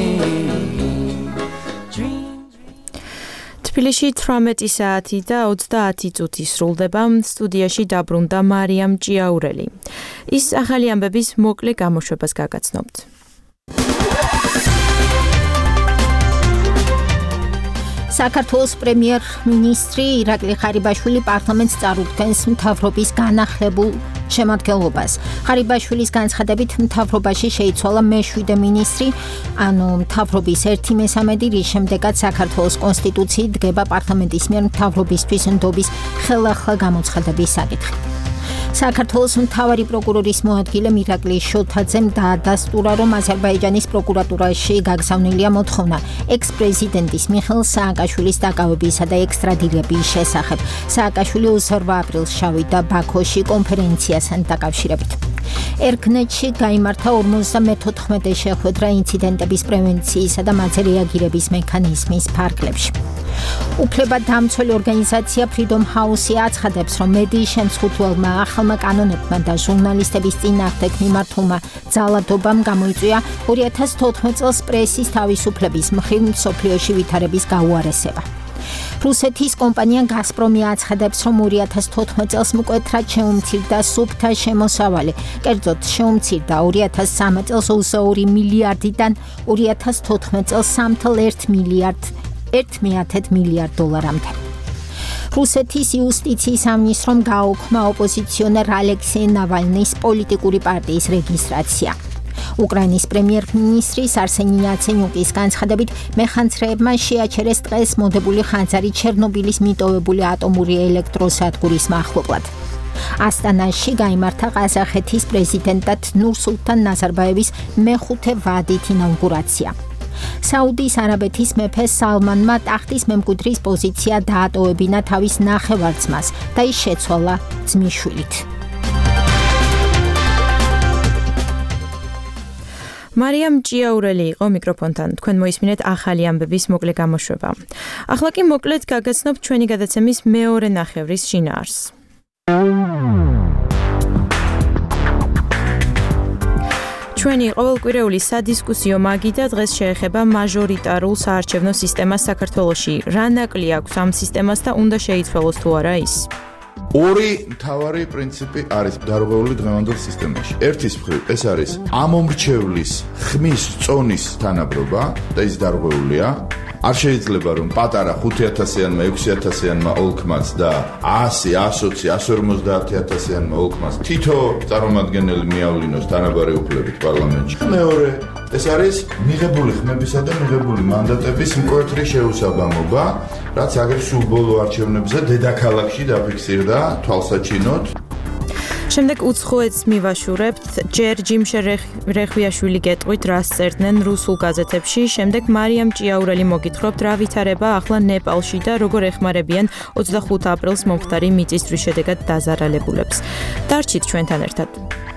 dream. თბილისში თვრამეტი საათი და ოცდაათი წუთი სრულდება. სტუდიაში დაბრუნდა მარიამ ჭიაურელი. ის ახალი ამბების მოკლე გამოშვებას გაგაცნობთ. საქართველოს პრემიერ-მინისტრი ირაკლი ღარიბაშვილი პარლამენტს წარუდგენს მთავრობის განახლებულ შემადგენლობას. ღარიბაშვილის განცხადებით მთავრობაში შეიცვალა მეშვიდე მინისტრი, ანუ მთავრობის ერთი მესამედი, რის შემდეგაც საქართველოს კონსტიტუციით დგება პარლამენტის მიერ მთავრობისთვის ნდობის ხელახლა გამოცხადების საკითხი. საქართველოს მთავარი პროკურორის მოადგილე ირაკლი შოთაძემ დაადასტურა, რომ აზერბაიჯანის პროკურატურაში გაგზავნილია მოთხოვნა ექს-პრეზიდენტის მიხეილ სააკაშვილის დაკავებისა და ექსტრადირების შესახებ. სააკაშვილი ოცდაორ აპრილს შევიდა ბაქოში კონფერენციასთან დაკავშირებით. ერგნეთში გაიმართა ორმოცდამეთოთხმეტე შეხვედრა ინციდენტების პრევენციისა და მათზე რეაგირების მექანიზმის ფარგლებში. უფლებადამცველი ორგანიზაცია Freedom House აცხადებს, რომ მედიის შემსხუთველმა ახალმა კანონებმა და ჟურნალისტების წინააღმდეგ მიმართულმა ძალადობამ გამოიწვია ორი ათას თოთხმეტ წელს პრესის თავისუფლების მხრივ მსოფლიოში ვითარების გაუარესება. რუსეთის კომპანია გაზპრომი აცხადებს, რომ ორი ათას თოთხმეტ წელს მკვეთრად შეუმცირდა სუფთა შემოსავალი. კერძოდ, შეუმცირდა ორი ათას ცხრამეტ წელს ოცდაორი მილიარდიდან ორი ათას თოთხმეტ წელს სამი ათას ერთი მილიარდ ერთ მეათედ მილიარდ დოლარამდე. რუსეთის იუსტიციის სამინისტრომ გააუქმა ოპოზიციონერ ალექსეი ნავალნის პოლიტიკური პარტიის რეგისტრაცია. უკრაინის პრემიერ-მინისტრის არსენი იაცენიუკის განცხადებით, მეხანძრეებმა შეაჩერეს დღეს მოდებული ხანძარი ჩერნობილის მიტოვებული ატომური ელექტროსადგურის მახლობლად. ასტანაში გაიმართა ყაზახეთის პრეზიდენტად ნურსულთან ნაზარბაევის მეხუთე ვადით ინაუგურაცია. საუდის არაბეთის მეფე სალმანმა ტახტის მემკვიდრის პოზიცია დაატოვებინა თავის ნახევარ-ძმას და ის შეცვალა ძმისშვილით. მარიამ ჭიაურელი იყო მიკროფონთან. თქვენ მოისმინეთ ახალი ამბების მოკლე გამოშვება. ახლა კი მოკლედ გაგაცნობთ ჩვენი გადაცემის მეორე ნახევრის შინაარსს. ჩვენი ყოველკვირეული სადისკუსიო მაგიდა დღეს შეეხება მაჟორიტარულ საარჩევნო სისტემას საქართველოში. რა ნაკლი აქვს ამ სისტემას და უნდა შეიცვალოს თუ არა ის? ორი მთავარი პრინციპი არის დარღვეული დღევანდელ სისტემაში. ერთის მხრივ ეს არის ამომრჩევლის ხმის წონის თანაბრობა და ის დარღვეულია. არ შეიძლება რომ პატარა ხუთი ათასიანმა, ექვსი ათასიანმა ოლქმაც და ასი, ოცი, ათას ორმოცდაათი ათასიანმა ოლქმაც თითო წარმომადგენელი მიავლინოს თანაბარი უფლებით პარლამენტში. მეორე, ეს არის მიღებული ხმებისა და მიღებული მანდატების მკვეთრი შეუსაბამობა, რაც აგერ სულ ბოლო არჩევნებზე დედაქალაქში დაფიქსირდა თვალსაჩინოდ. შემდეგ უცხოეთს მივაშურებთ, ჯერ ჯიმშე რეხვიაშვილი გეტყვით, რას წერდნენ რუსულ გაზეთებში, შემდეგ მარიამ ჭიაურელი მოგითხრობთ, რა ვითარება ახლა ნეპალში და როგორ ეხმარებიან ოცდახუთ აპრილს მომხდარი მიწისძვრის შედეგად დაზარალებულებს. დარჩით ჩვენთან ერთად.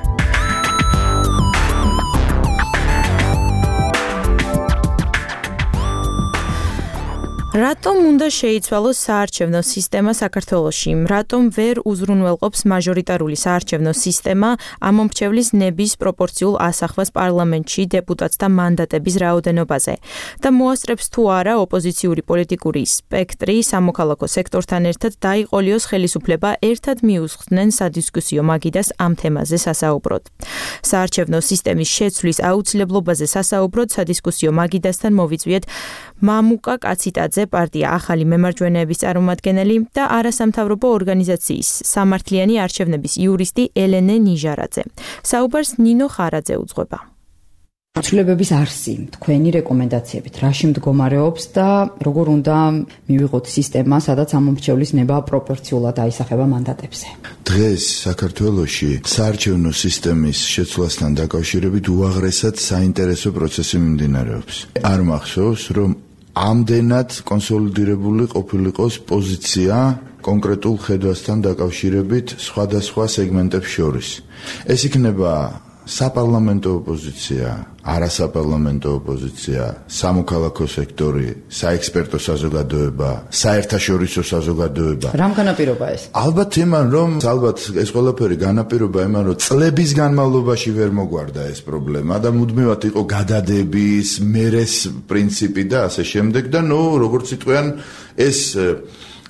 რატომ უნდა შეიცვალოს საარჩევნო სისტემა საქართველოში? რატომ ვერ უზრუნველყოფს მაჟორიტარული საარჩევნო სისტემა ამომრჩევლის ნების პროპორციულ ასახვას პარლამენტში დეპუტატთა მანდატების რაოდენობაზე? და მოასწრებს თუ არა ოპოზიციური პოლიტიკური სპექტრი სამოქალაქო სექტორთან ერთად დაიყოლიოს ხელისუფლება ერთად მიუსხდნენ სადისკუსიო მაგიდას ამ თემაზე სასაუბროდ. საარჩევნო სისტემის შეცვლის აუცილებლობაზე სასაუბროდ სადისკუსიო მაგიდასთან მოვიწვიეთ მამუკა კაციტაძე, პარტია ახალი მემარჯვენეების წარმომადგენელი და არასამთავრობო ორგანიზაციის სამართლიანი არჩევნების იურისტი ელენე ნიჟარაძე. საუბარს ნინო ხარაძე უძღვება. ცვლილებების არსი, თქვენი რეკომენდაციებით, რაში მდგომარეობს და როგორ უნდა მივიღოთ სისტემა, სადაც ამომრჩევლის ნება პროპორციულად აისახება მანდატებზე. დღეს საქართველოში საარჩევნო სისტემის შეცვლასთან დაკავშირებით უაღრესად საინტერესო პროცესი მიმდინარეობს. არ მახსოვს, რომ ამდენად კონსოლიდირებული ყოფილიყოს პოზიცია კონკრეტულ ხედვასთან დაკავშირებით სხვადასხვა სეგმენტებს შორის. ეს იქნება საპარლამენტო ოპოზიცია, არასაპარლამენტო ოპოზიცია, სამოქალაქო სექტორი, საექსპერტო საზოგადოება, საერთაშორისო საზოგადოება. რამ განაპირობა ეს? ალბათ იმან, რომ ალბათ ეს ყველაფერი განაპირობა იმან, რომ წლების განმავლობაში ვერ მოგვარდა ეს პრობლემა და მუდმივად იყო გადადების, მერეს პრინციპი და ასე შემდეგ და ნუ როგორც იტყვიან ეს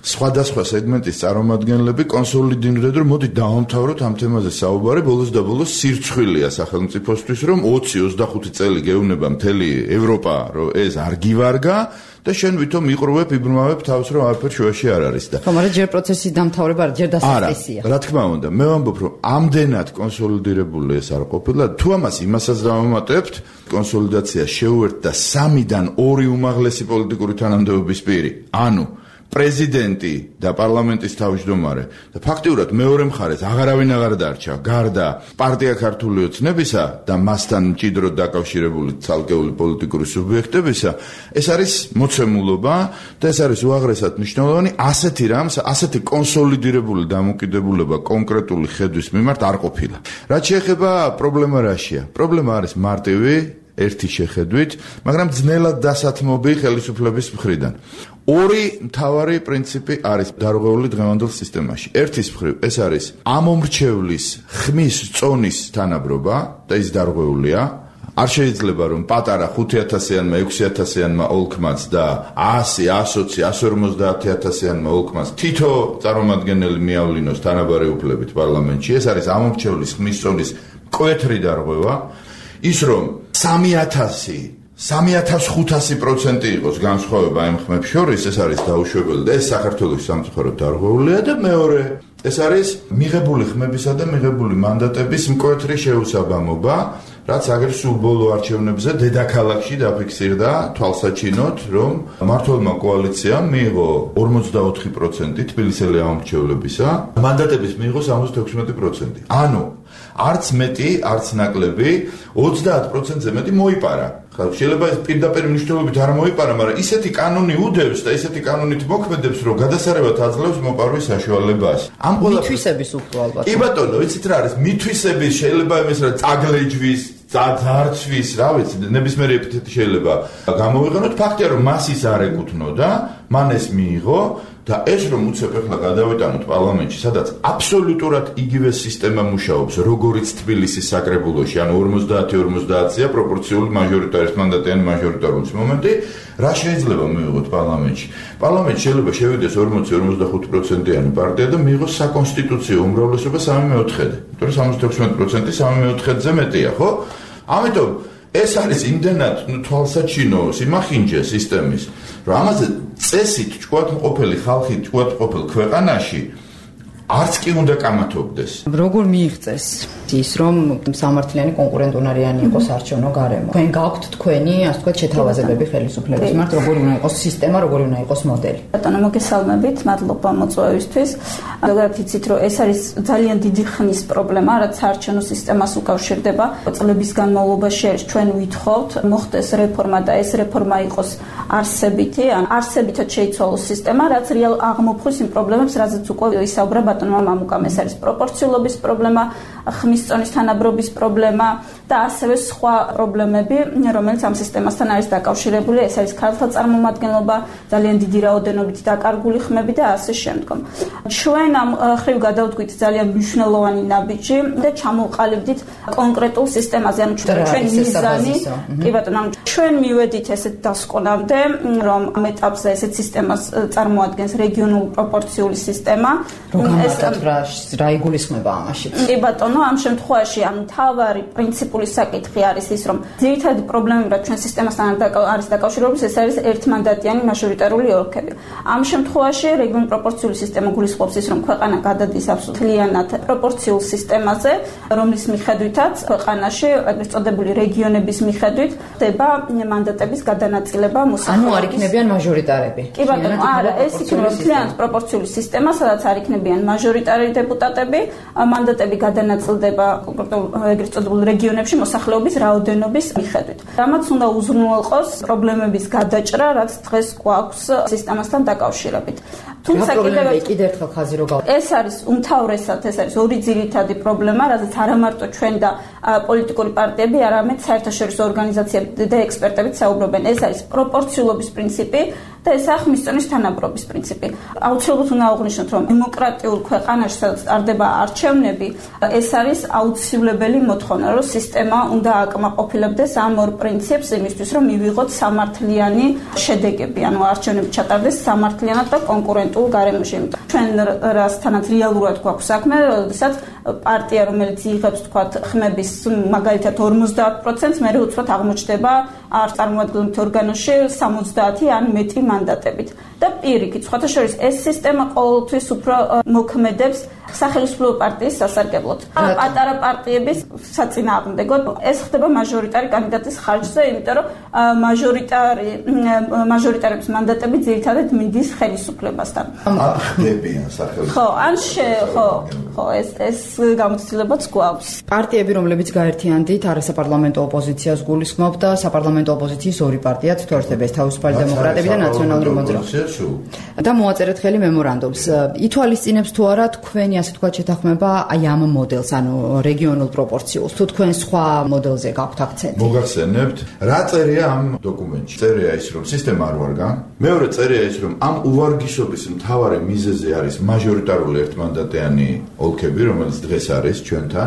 სხვადასხვა სეგმენტის წარმომადგენლები კონსოლიდირდნენ, რომ მოდი დავამთავროთ ამ თემაზე საუბარი, ბოლოს და ბოლოს სირცხვილია სახელმწიფოსთვის, რომ ოცი ოცდახუთი წელი გეუბნება მთელი ევროპა, რომ ეს არ გივარგა და შენ ვითომ იყრუებ, იბრმავებ თავს, რომ არაფერ შუაში არ არის და. ხო, მაგრამ ჯერ პროცესის დამთავრება არ ჯერ დასაწყისია. არა, რა თქმა უნდა, მე ვამბობ, რომ ამდენად კონსოლიდირებული ეს არ ყოფილა, თუ ამას იმასაც დავამატებთ, კონსოლიდაცია შეუერთდა სამიდან ორი უმაღლესი პოლიტიკური თანამდებობის პირი. ანუ პრეზიდენტი და პარლამენტის თავმჯდომარე და ფაქტიურად მეორე მხარეს აღარავინ აღარ დარჩა გარდა პარტია ქართული ოცნებისა და მასთან მჭიდროდ დაკავშირებული ცალკეული პოლიტიკური სუბიექტებისა ეს არის მოცემულობა და ეს არის უაღრესად მნიშვნელოვანი ასეთი რამს ასეთი კონსოლიდირებული დამოკიდებულება კონკრეტული ხედვის მიმართ არ ყოფილა. რაც შეეხება პრობლემა რაშია? პრობლემა არის მარტივი ერთი შეხედვით, მაგრამ ძნელად დასათმობი ხელისუფლების მხრიდან. ორი მთავარი პრინციპი არის დარღვეული დღევანდელ სისტემაში. ერთის მხრივ ეს არის ამომრჩევლის ხმის წონის თანაბრობა და ის დარღვეულია. არ შეიძლება რომ პატარა ხუთი ათასიანმა, ექვსი ათასიანმა ოლქმაც და ასი, ოცი, ათი ორმოცდაათი ათასიანმა ოლქმაც თითო წარმომადგენელი მიავლინოს თანაბარი უფლებით პარლამენტში. ეს არის ამომრჩევლის ხმის წონის მკვეთრი დარღვევა. ის რომ სამი ათასი სამი ათას ხუთასი პროცენტი იყოს განსხვავება იმ ხმებს შორის, ეს არის დაუშვებელი და ეს საქართველოს სამწუხაროდ დარღვეულია და მეორე ეს არის მიღებული ხმებისა და მიღებული მანდატების მკვეთრი შეუსაბამობა, რაც აგერ სულ ბოლო არჩევნებზე დედაქალაქში დაფიქსირდა თვალსაჩინოდ, რომ მმართველმა კოალიციამ მიიღო ორმოცდაოთხი პროცენტი თბილისელი ამომრჩევლებისა, მანდატების მიიღო სამოცდაექვსმეტი პროცენტი. ანუ არც მეტი, არც ნაკლები, ოცდაათ პროცენტზე მეტი მოიპარა. შეიძლება ეს პირდაპირ მნიშვნელობით არ მოიპარა, მაგრამ ისეთი კანონი უდევს და ისეთი კანონით მოქმედებს, რომ გადასარევად აძლევს მოპარვის საშუალებას. ამ მითვისების უფრო ალბათ. კი ბატონო, იცით რა არის? მითვისების შეიძლება იმის რა წაგლეჯვის, ძარცვის, რა ვიცი, ნებისმიერი ეპითეტი შეიძლება გამოვიყენოთ. ფაქტია, რომ მას ის არ ეკუთვნოდა, მან ეს მიიღო და ეს რომ უცებ ახლა გადავიტანოთ პარლამენტში, სადაც აბსოლუტურად იგივე სისტემა მუშაობს, როგორიც თბილისის საკრებულოში, ანუ ორმოცდაათი ორმოცდაათია პროპორციული მაჟორიტარის მანდატიანი მაჟორიტარული მომენტი, რა შეიძლება მივიღოთ პარლამენტში? პარლამენტში შეიძლება შევიდეს ორმოცი ორმოცდახუთი პროცენტიანი პარტია და მიიღოს საკონსტიტუციო უმრავლესობა სამი მეოთხედი. იმიტომ რომ სამოცდაექვსმეტი პროცენტი სამი მეოთხედზე მეტია, ხო? ამიტომ ეს არის იმდენად თვალსაჩინო სიმახინჯე სისტემის, რომ ამაზე წესით ჭკუათ მყოფელი ხალხი, ჭკუათ მყოფელ ქვეყანაში არც კი უნდა კამათობდეს. როგორ მიიღწეს ის რომ სამართლიანი კონკურენტუნარიანი იყოს არჩევნო გარემო? თქვენ გაქვთ თქვენი, ასე ვთქვათ, შეთავაზებები ხელისუფლების მიმართ, როგორი უნდა იყოს სისტემა, როგორი უნდა იყოს მოდელი? ბატონო, მოგესალმებით, მადლობა მოწვევისთვის. ზოგადად იცით, რომ ეს არის ძალიან დიდი ხნის პრობლემა, რაც საარჩევნო სისტემას უკავშირდება. წლების განმავლობაში ჩვენ ვითხოვთ, მოხდეს რეფორმა და ეს რეფორმა იყოს არსებითი, ან არსებითად შეიცვალოს სისტემა, რაც რეალ აღმოფხვის იმ პრობლემებს, რაზეც უკვე ისაუბრა ბატონმა მამუკამ, ეს არის პროპორციულობის პრობლემა, ხმის წონის თანაბრობის პრობლემა და ასევე სხვა პრობლემები, რომელიც ამ სისტემასთან არის დაკავშირებული, ეს არის ქალთა წარმომადგენლობა, ძალიან დიდი რაოდენობით დაკარგული ხმები და ასე შემდგომ. ჩვენ ამ ხრივ გადავდგით ძალიან მნიშვნელოვანი ნაბიჯი და ჩამოვყალიბდით კონკრეტულ სისტემაზე, ანუ ჩვენ მიზანი, კი ბატონო, ჩვენ მივედით ესეთ დასკვნამდე, რომ ამ ეტაპზე ესეთ სისტემას წარმოადგენს რეგიონულ პროპორციული სისტემა. ეს რა იგულისხმება ამაში? კი ბატონო, ამ შემთხვევაში ამ მთავარი პრინციპული საკითხი არის ის, რომ ძირითადი პრობლემები, რაც ჩვენ სისტემასთან არის დაკავშირებული, ეს არის ერთმანდატიანი მაჟორიტარული ოლქები. ამ შემთხვევაში რეგიონულ პროპორციული სისტემა გულისხმობს ის, რომ ქვეყანა გადადის აბსოლუტურად პროპორციულ სისტემაზე, რომლის მიხედვითაც ქვეყანაში, ეგრეთ წოდებული რეგიონების მიხედვით, ხდება მანდატების გადანაწილება მოსახლეობის. ანუ არ იქნებიან მაჟორიტარები. კი ბატონო, არა, ეს იქნება მთლიანად პროპორციული სისტემა, სადაც არ იქნებიან მაჟორიტარი დეპუტატები, მანდატები გადანაწილდება კონკრეტულ ეგრეთ წოდებულ რეგიონებში მოსახლეობის რაოდენობის მიხედვით. რამაც უნდა უზრუნველყოს პრობლემების გადაჭრა, რაც დღეს გვაქვს სისტემასთან დაკავშირებით. თუმცა კიდევ ერთხელ ხაზი რო გავა. ეს არის უმთავრესად, ეს არის ორი ძირითადი პრობლემა, რაზეც არა მარტო ჩვენ და პოლიტიკური პარტიები, არამედ საერთაშორისო ორგანიზაციები და ექსპერტებიც საუბრობენ. ეს არის პროპორციულობის პრინციპი და ეს ახმის წონის თანაბრობის პრინციპი. აუცილებლად უნდა აღვნიშნოთ, რომ დემოკრატიულ ქვეყანაში, სადაც ტარდება არჩევნები, ეს არის აუცილებელი მოთხოვნა, რომ სისტემა უნდა აკმაყოფილებდეს ამ ორ პრინციპს იმისთვის, რომ მივიღოთ სამართლიანი შედეგები, ანუ არჩევნები ჩატარდეს სამართლიანად და კონკურენტულ გარემოში. ჩვენ რასთანაც რეალურად გვაქვს საქმე, როდესაც პარტია, რომელიც იღებს თქვათ ხმების მაგალითად ორმოცდაათ პროცენტს, მერე უცბად აღმოჩნდება არ წარმოადგენთ ორგანოში სამოცდაათი ან მეტი მანდატებით. და პირიქით, სხვათა შორის ეს სისტემა ყოველთვის უფრო მოქმედებს სახელმწიფო პარტიის სასარგებლოდ. პატარა პარტიების საწინააღმდეგოდ ეს ხდება მაჟორიტარი კანდიდატის ხარჯზე, იმიტომ რომ მაჟორიტარი მაჟორიტარების მანდატები ძირითადად მიდის ხელისუფლებასთან. არ ხდებიან სახელმწიფო. ხო, ან ხო, ხო, ეს ეს გამოცდილებაც გვაქვს. პარტიები, რომლებიც გაერთიანდით არასაპარლამენტო ოპოზიციას გულისხმობ და საპარლამენტო ოპოზიციის ორი პარტიაც თორთებს თავისუფალი დემოკრატები და ნაციონალური მოძრაობა. და მოაწერეთ ხელი მემორანდუმს. ითვალისწინებს თუ არა თქვენი ასე თქვა შეთანხმება აი ამ მოდელს, ანუ რეგიონულ პროპორციულს, თუ თქვენ სხვა მოდელზე გაქვთ აქცენტი. მოგახსენებთ, რა წერია ამ დოკუმენტში? წერია ის, რომ სისტემა არ ვარგა. მეორე წერია ის, რომ ამ უვარგისობის მთავარი მიზეზი არის მაჟორიტარული ერთმანდატიანი ოლქები, რომელიც დღეს არის ჩვენთან.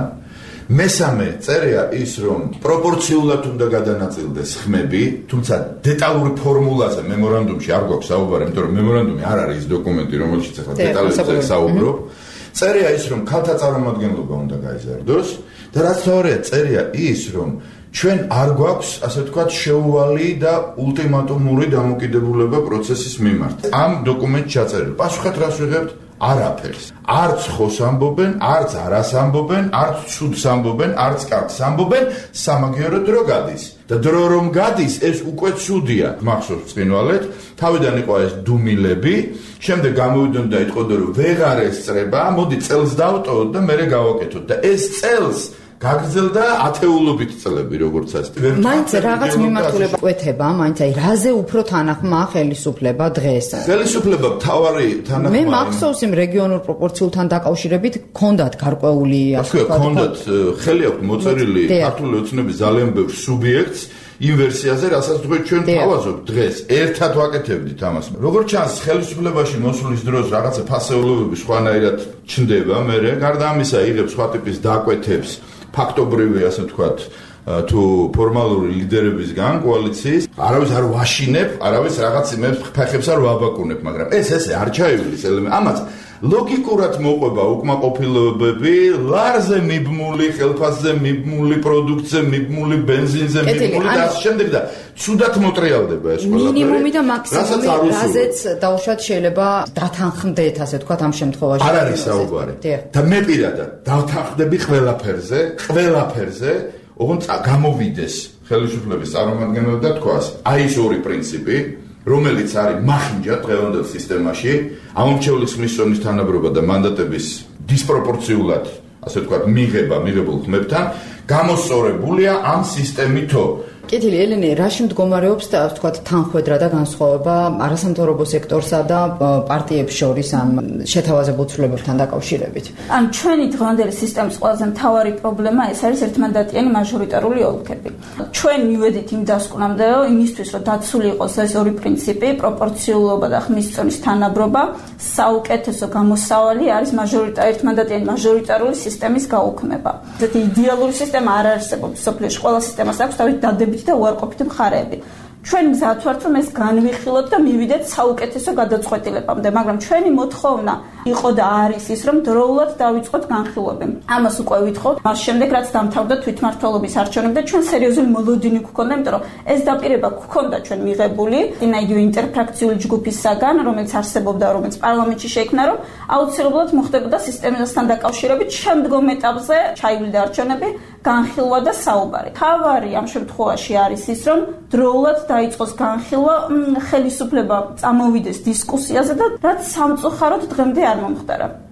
მესამე წერია ის, რომ პროპორციულად უნდა გადანაწილდეს ხმები, თუმცა დეტალური ფორმულაზე მემორანდუმში არ გვაქვს საუბარი, იმიტომ რომ მემორანდუმი არ არის ის დოკუმენტი, რომელშიც ახლა დეტალებზე საუბრობ. წერია ის, რომ ქალთა წარმომადგენლობა უნდა გაიზარდოს და რაც თავია წერია ის, რომ ჩვენ არ გვაქვს, ასე ვთქვათ, შეუვალი და ულტიმატუმური დამოკიდებულება პროცესის მიმართ. ამ დოკუმენტში ჩაწერილი. პასუხად რას ვიღებთ? არაფერს. არც ხოს ამბობენ, არც არას ამბობენ, არც ცუდს ამბობენ, არც კარგს ამბობენ, სამაგიერო დრო გადის. და დრო რომ გადის, ეს უკვე ცუდია. მახსოვს წინვალეთ, თავიდან იყო ეს დუმილები, შემდეგ გამოვიდნენ და იტყოდა რომ ვეღარ ესწრება, მოდი წელს დავტოვოთ და მერე გავაკეთოთ. და ეს წელს გაგრძელდა ათეულობით წლები, როგორც ასეთი. მაინც რაღაც მიმართულება კვეთება, მაინც აი რაზე უფრო თანახმა ხელისუფლება დღეს. ხელისუფლება თავარი თანახმა. მე მახსოვს იმ რეგიონულ პროპორციულთან დაკავშირებით ქონდათ გარკვეული ასე ვთქვათ. ქონდათ ხელი აქვს მოწერილი ქართული ოცნების ძალიან ბევრ სუბიექტს იმ ვერსიაზე, რასაც თქვენ ჩვენ თავაზობთ დღეს. ერთად ვაკეთებდით ამას. როგორც ჩანს, ხელისუფლებაში მოსulis დროს რაღაცა ფასეულობები სხვანაირად ჩნდება, მე გარდა ამისა იღებს სხვა ტიპის დაკვეთებს. ფაქტობრივი, ასე ვთქვათ, თუ ფორმალური ლიდერებისგან კოალიციის, არავის არ ვაშინებ, არავის რაღაც იმებს ფეხებს არ ვაბაკუნებ, მაგრამ ეს ესე არ ჩაივლის ელემენტი. ამაც ლოგიკურად მოყვება უკმაყოფილებები, ლარზე მიბმული, ხელფასზე მიბმული, პროდუქტზე მიბმული, ბენზინზე მიბმული და ასე შემდეგ და ცუდად მოტრიალდება ეს ყველაფერი. მინიმუმი და მაქსიმუმი, რაზეც დაუშვათ შეიძლება დათანხმდეთ, ასე ვთქვათ, ამ შემთხვევაში. არ არის საუბარი. და მე პირადად დავთანხმდები ყველაფერზე, ყველაფერზე, ოღონდ გამოვიდეს ხელისუფლების წარმომადგენლები და თქვას, აი ეს ორი პრინციპი, რომელიც არის მახინჯა დღევანდელ სისტემაში, ამომრჩევლის ხმის ზონის თანაბრობა და მანდატების დისპროპორციულად, ასე ვთქვათ, მიღება მიღებულ ხმებთან, გამოსწორებულია ამ სისტემითო. კეთილი ელენე, რაში მდგომარეობს და ვთქვათ თანხვედრა და განსხვავება არასამთავრობო სექტორსა და პარტიებს შორის ამ შეთავაზებულ ცვლილებებთან დაკავშირებით? ან ჩვენი დღევანდელი სისტემის ყველაზე მთავარი პრობლემა ეს არის ერთმანდატიანი მაჟორიტარული ოლქები. ჩვენ მივედით იმ დასკვნამდე, რომ იმისთვის, რომ დაცული იყოს ეს ორი პრინციპი, პროპორციულობა და ხმის წონის თანაბრობა, საუკეთესო გამოსავალი არის მაჟორიტარი ერთმანდატიანი მაჟორიტარული სისტემის გაუქმება. ესეთი იდეალური სისტემა არ არსებობს სოფლიოში, ყველა სისტემას აქვს თავისი დადებითი და უარყოფითი მხარეები. ჩვენ გზად ვართ, რომ ეს განვიხილოთ და მივიდეთ საუკეთესო გადაწყვეტილებამდე, მაგრამ ჩვენი მოთხოვნა იყო და არის ის, რომ დროულად დავიწყოთ განხილვები. ამას უკვე ვითხოვთ, მას შემდეგ რაც დამთავრდა თვითმმართველობის არჩევნები და ჩვენ სერიოზული მოლოდინი გვქონდა, იმიტომ რომ ეს დაპირება გვქონდა ჩვენ მიღებული ინაიდიო ინტერფრაქციული ჯგუფისაგან, რომელიც არსებობდა, რომელიც პარლამენტში შეიქმნა, რომ აუცილებლად მოხდებოდა სისტემასთან დაკავშირებით შემდგომ ეტაპზე ჩაივლიდა არჩევნები, განხილვა და საუბარი. თავარი ამ შემთხვევაში არის ის, რომ დროულად დაიწყოს განხილვა, ხელისუფლება წამოვიდეს დისკუსიაზე და რაც სამწუხაროდ დღემდე არ მომხდარა.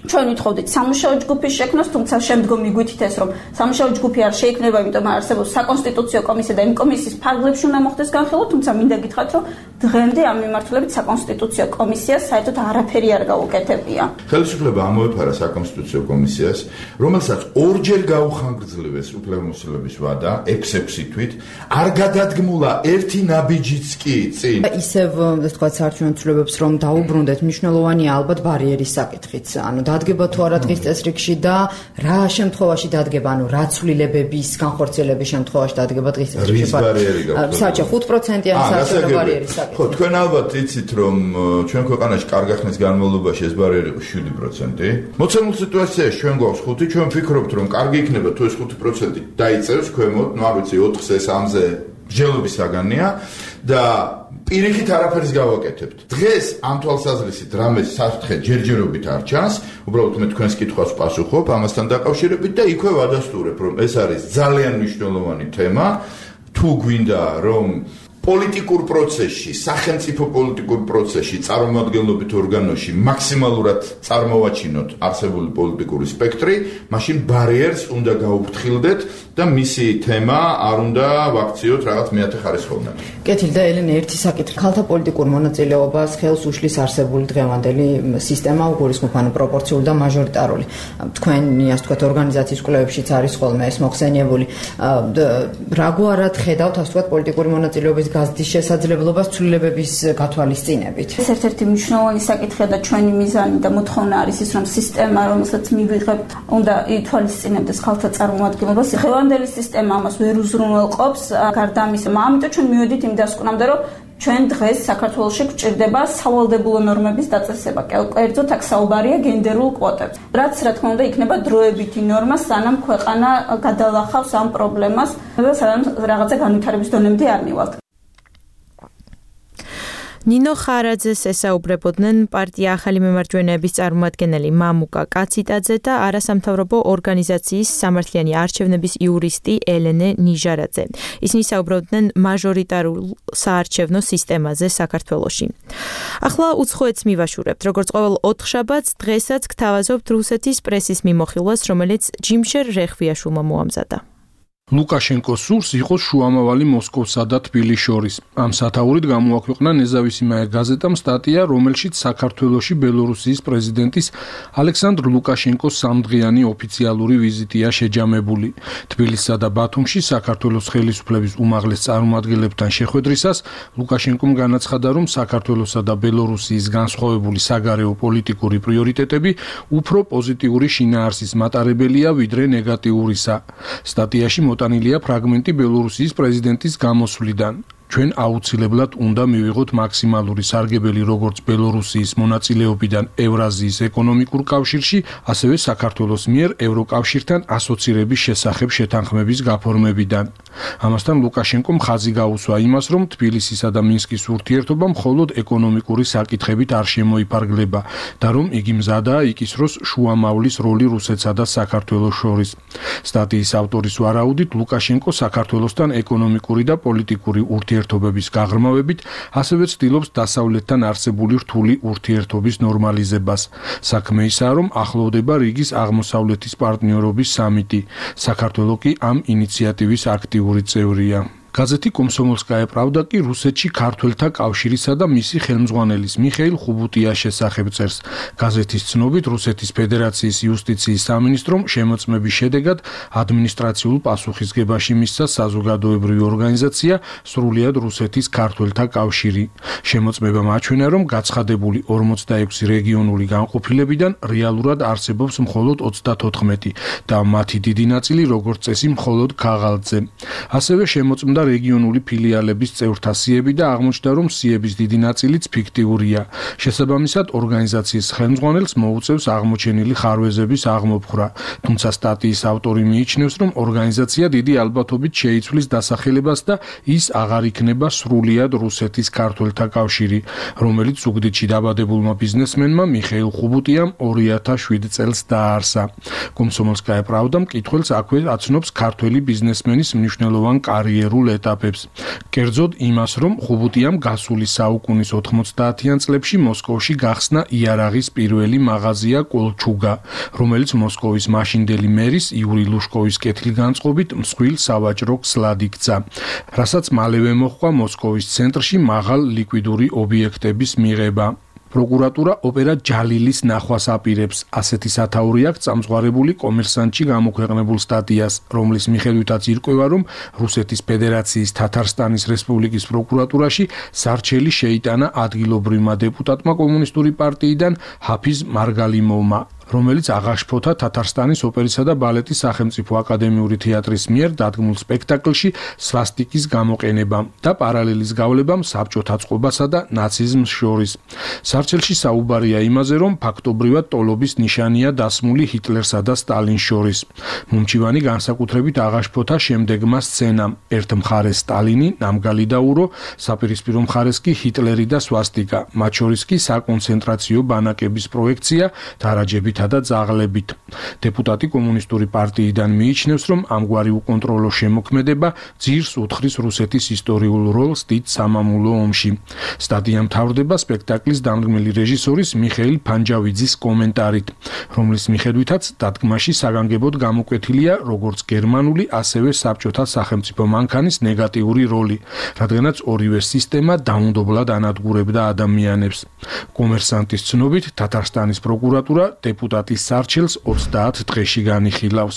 ჩვენ ვითხოვდით სამუშაო ჯგუფის შექმნას, თუმცა შემდგომ მიგვითით ეს რომ სამუშაო ჯგუფი არ შეიქმნება, იმიტომ რომ არსებობს საკონსტიტუციო კომისია და იმ კომისიის ფარგლებში უნდა მოხდეს განხილვა, თუმცა მინდა გითხრათ რომ დღემდე ამ მიმართულებით საკონსტიტუციო კომისიას საერთოდ არაფერი არ გაუკეთებია. ხელისუფლება ამოეფარა საკონსტიტუციო კომისიას, რომელსაც ორჯერ გაუხანგრძლივეს უფლებამოსილების ვადა ექვსი თვით, არ გადადგმულა ერთი ნაბიჯიც კი წინ. ისევ ეს თქვა საარჩევნო ცვლილებებს რომ დაუბრუნდეთ, მნიშვნელოვანია ალბათ ბარიერის საკითხიც. ანუ დადგება თუ არა დღის წესრიგში და რა შემთხვევაში დადგება, ანუ რა ცვლილებების განხორციელების შემთხვევაში დადგება დღის წესრიგში. რის ბარიერი გაქვთ? საერთოდ ხუთ პროცენტიანი საარჩევნო ბარიერის საკითხი. ხო, თქვენ ალბათ იცით რომ ჩვენ ქვეყანაში კარგი ხნის განმავლობაში ეს ბარიერი იყო შვიდი პროცენტი. მოცემულ სიტუაციაში ჩვენ გვაქვს ხუთი, ჩვენ ვფიქრობთ რომ კარგი იქნება თუ ეს ხუთი პროცენტი დაიწევს ქვემოთ, ну არ ვიცი ოთხზე, სამზე მსჯელობის საგანია და პირიქით არაფერს გავაკეთებთ. დღეს ამ თვალსაზრისით რამე საფრთხე ჯერჯერობით არ ჩანს, უბრალოდ მე თქვენს კითხვას პასუხობ ამასთან დაკავშირებით და იქვე ვადასტურებ რომ ეს არის ძალიან მნიშვნელოვანი თემა, თუ გვინდა რომ პოლიტიკურ პროცესში, სახელმწიფო პოლიტიკურ პროცესში, წარმომადგენლობით ორგანოში მაქსიმალურად წარმოვაჩინოთ არსებული პოლიტიკური სპექტრი, მაშინ ბარიერს უნდა გაუფრთხილდეთ და მისი თემა არ უნდა ვაქციოთ რაღაც მეათე ხარისხოვნად. კეთილ და ელენე ერთი საკითხი. ქალთა პოლიტიკურ მონაწილეობას ხელს უშლის არსებული დღევანდელი სისტემა, უგულისხმობ ანუ პროპორციული და მაჟორიტარული. თქვენი ასე ვთქვათ ორგანიზაციის კვლევებშიც არის ხოლმე ეს მოხსენიებული. რაგვარად ხედავთ ასე ვთქვათ პოლიტიკური მონაწილეობის გაზრდის შესაძლებლობას ცვლილებების გათვალისწინებით. ეს ერთ-ერთი მნიშვნელოვანი საკითხია და ჩვენი მიზანი და მოთხოვნა არის ის, რომ სისტემა, რომელსაც მივიღებთ, უნდა ითვალისწინებდეს ქალთა წარმომადგენლობას. დღევანდელი სისტემა ამას ვერ უზრუნველყოფს, გარდა ამისა, ამიტომ ჩვენ მივედით იმ დასკვნამდე, რომ ჩვენ დღეს საქართველოში გვჭირდება სავალდებულო ნორმების დაწესება. კერძოდ აქ საუბარია გენდერულ კვოტებზე. რაც რა თქმა უნდა იქნება დროებითი ნორმა, სანამ ქვეყანა გადალახავს ამ პრობლემას და სანამ რაღაცა განვითარების დონემდე არ მივალთ. ნინო ხარაძეს ესაუბრებოდნენ პარტია ახალი მემარჯვენეების წარმომადგენელი მამუკა კაციტაძე და არასამთავრობო ორგანიზაციის სამართლიანი არჩევნების იურისტი ელენე ნიჟარაძე. ისინი საუბრობდნენ მაჟორიტარულ საარჩევნო სისტემაზე საქართველოში. ახლა უცხოეთს მივაშურებთ, როგორც ყოველ ოთხშაბათს, დღესაც გთავაზობთ რუსეთის პრესის მიმოხილვას, რომელიც ჯიმშერ რეხვიაშვილმა მოამზადა. ლუკაშენკოს სურს იყოს შუამავალი მოსკოვსა და თბილისს შორის. ამ სათაურით გამოაქვეყნა ნეზავისიმაე გაზეტამ სტატია, რომელშიც საქართველოში ბელორუსიის პრეზიდენტის ალექსანდრ ლუკაშენკოს სამდღიანი ოფიციალური ვიზიტია შეჯამებული. თბილისსა და ბათუმში საქართველოს ხელისუფლების უმაღლეს წარმომადგენლებთან შეხვედრისას ლუკაშენკომ განაცხადა, რომ საქართველოსა და ბელორუსიის განსხვავებული საგარეო პოლიტიკური პრიორიტეტები უფრო პოზიტიური შინაარსის მატარებელია, ვიდრე ნეგატიურისა. სტატიაში მოტანილია ფრაგმენტი ბელორუსიის პრეზიდენტის გამოსვლიდან. ჩვენ აუცილებლად უნდა მივიღოთ მაქსიმალური სარგებელი როგორც ბელორუსიის მონაწილეობიდან ევრაზიის ეკონომიკურ კავშირში, ასევე საქართველოს მიერ ევროკავშირთან ასოცირების შესახებ შეთანხმების გაფორმებიდან. ამასთან ლუკაშენკომ ხაზი გაუსვა იმას, რომ თბილისისა და მინსკის ურთიერთობა მხოლოდ ეკონომიკური საკითხებით არ შემოიფარგლება და რომ იგი მზადაა იკისროს შუამავლის როლი რუსეთსა და საქართველოს შორის. სტატიის ავტორის ვარაუდით ლუკაშენკო საქართველოსთან ეკონომიკური და პოლიტიკური ურთიერთობების გაღრმავებით ასევე ცდილობს დასავლეთთან არსებული რთული ურთიერთობის ნორმალიზებას. საქმე ისაა, რომ ახლოვდება რიგის აღმოსავლეთის პარტნიორობის სამიტი. საქართველო კი ამ ინიციატივის აქტიური წევრია. გაზეთი კომსომოლსკაია პრავდა კი რუსეთში ქართველთა კავშირისა და მისი ხელმძღვანელის მიხეილ ხუბუტიას შესახებ წერს. გაზეთის ცნობით რუსეთის ფედერაციის იუსტიციის სამინისტრომ შემოწმების შედეგად ადმინისტრაციულ პასუხისგებაში მისცა საზოგადოებრივი ორგანიზაცია სრულიად რუსეთის ქართველთა კავშირი. შემოწმებამ აჩვენა, რომ გაცხადებული ორმოცდაექვსი რეგიონული განყოფილებიდან რეალურად არსებობს მხოლოდ ოცდათოთხმეტი და მათი დიდი ნაწილი როგორც წესი მხოლოდ ქაღალდზე. ასევე შემოწმდა რეგიონული ფილიალების წევრთა სიები და აღმოჩნდა, რომ სიების დიდი ნაწილიც ფიქტიურია. შესაბამისად, ორგანიზაციის ხელმძღვანელს მოუწევს აღმოჩენილი ხარვეზების აღმოფხვრა. თუმცა სტატიის ავტორი მიიჩნევს, რომ ორგანიზაცია დიდი ალბათობით შეიცვლის დასახელებას და ის აღარ იქნება სრულიად რუსეთის ქართველთა კავშირი, რომელიც ზუგდიდში დაბადებულმა ბიზნესმენმა მიხეილ ხუბუტიამ ორი ათას შვიდი წელს დააარსა. კომსომოლსკაია პრავდა მკითხველს აქვე აცნობს ქართველი ბიზნესმენის მნიშვნელოვან კარიერულ ეტაპებს. კერძოდ იმას, რომ ხუბუტიამ გასული საუკუნის ოთხმოცდაათიან წლებში მოსკოვში გახსნა იარაღის პირველი მაღაზია კოლჩუგა, რომელიც მოსკოვის მაშინდელი მერის იური ლუშკოვის კეთილგანწყობით მსხვილ სავაჭრო გზლად იქცა, რასაც მალევე მოჰყვა მოსკოვის ცენტრში მაღალ ლიკვიდური ობიექტების მიღება. პროკურატურა ოპერა ჯალილის ნახვას აპირებს. ასეთი სათაური აქვს წამსღვარებული კომერსანტში გამოქვეყნებულ სტატიას, რომლის მიხედვითაც ირკვევა, რომ რუსეთის ფედერაციის თათარსტანის რესპუბლიკის პროკურატურაში სარჩელი შეიტანა ადგილობრივმა დეპუტატმა კომუნისტური პარტიიდან ჰაფიზ მარგალიმოვმა, რომელიც აღაშფოთა თათარსტანის ოპერისა და ბალეტის სახელმწიფო აკადემიური თეატრის მიერ დადგმულ სპექტაკლში სვასტიკის გამოყენებამ და პარალელის გავლებამ საბჭოთა წყობასა და ნაციზმს შორის. სარჩელში საუბარია იმაზე, რომ ფაქტობრივად ტოლობის ნიშანია დასმული ჰიტლერსა და სტალინს შორის. მომჩივანი განსაკუთრებით აღაშფოთა შემდეგმა სცენამ: ერთ მხარეს სტალინი, ნამგალი დაურო, საპირისპირო მხარეს კი ჰიტლერი და სვასტიკა, მათ შორის კი საკონცენტრაციო ბანაკების პროექცია დარაჯებით და ძაღლებით. დეპუტატი კომუნისტური პარტიიდან მიიჩნევს, რომ ამგვარი უკონტროლო შემოქმედება ძირს უთხრის რუსეთის ისტორიულ როლს დიდ სამამულო ომში. სტატია მთავრდება სპექტაკლის დამდგმელი რეჟისორის მიხეილ ფანჯავიძის კომენტარით, რომლის მიხედვითაც დადგმაში საგანგებოდ გამოკვეთილია როგორც გერმანული, ასევე საბჭოთა სახელმწიფო მანქანის ნეგატიური როლი, რადგანაც ორივე სისტემა დაუნდობლად ანადგურებდა ადამიანებს. კომერსანტის ცნობით, თათარსტანის პროკურატურა დეპუტატის სარჩელს ოცდაათ დღეში განიხილავს.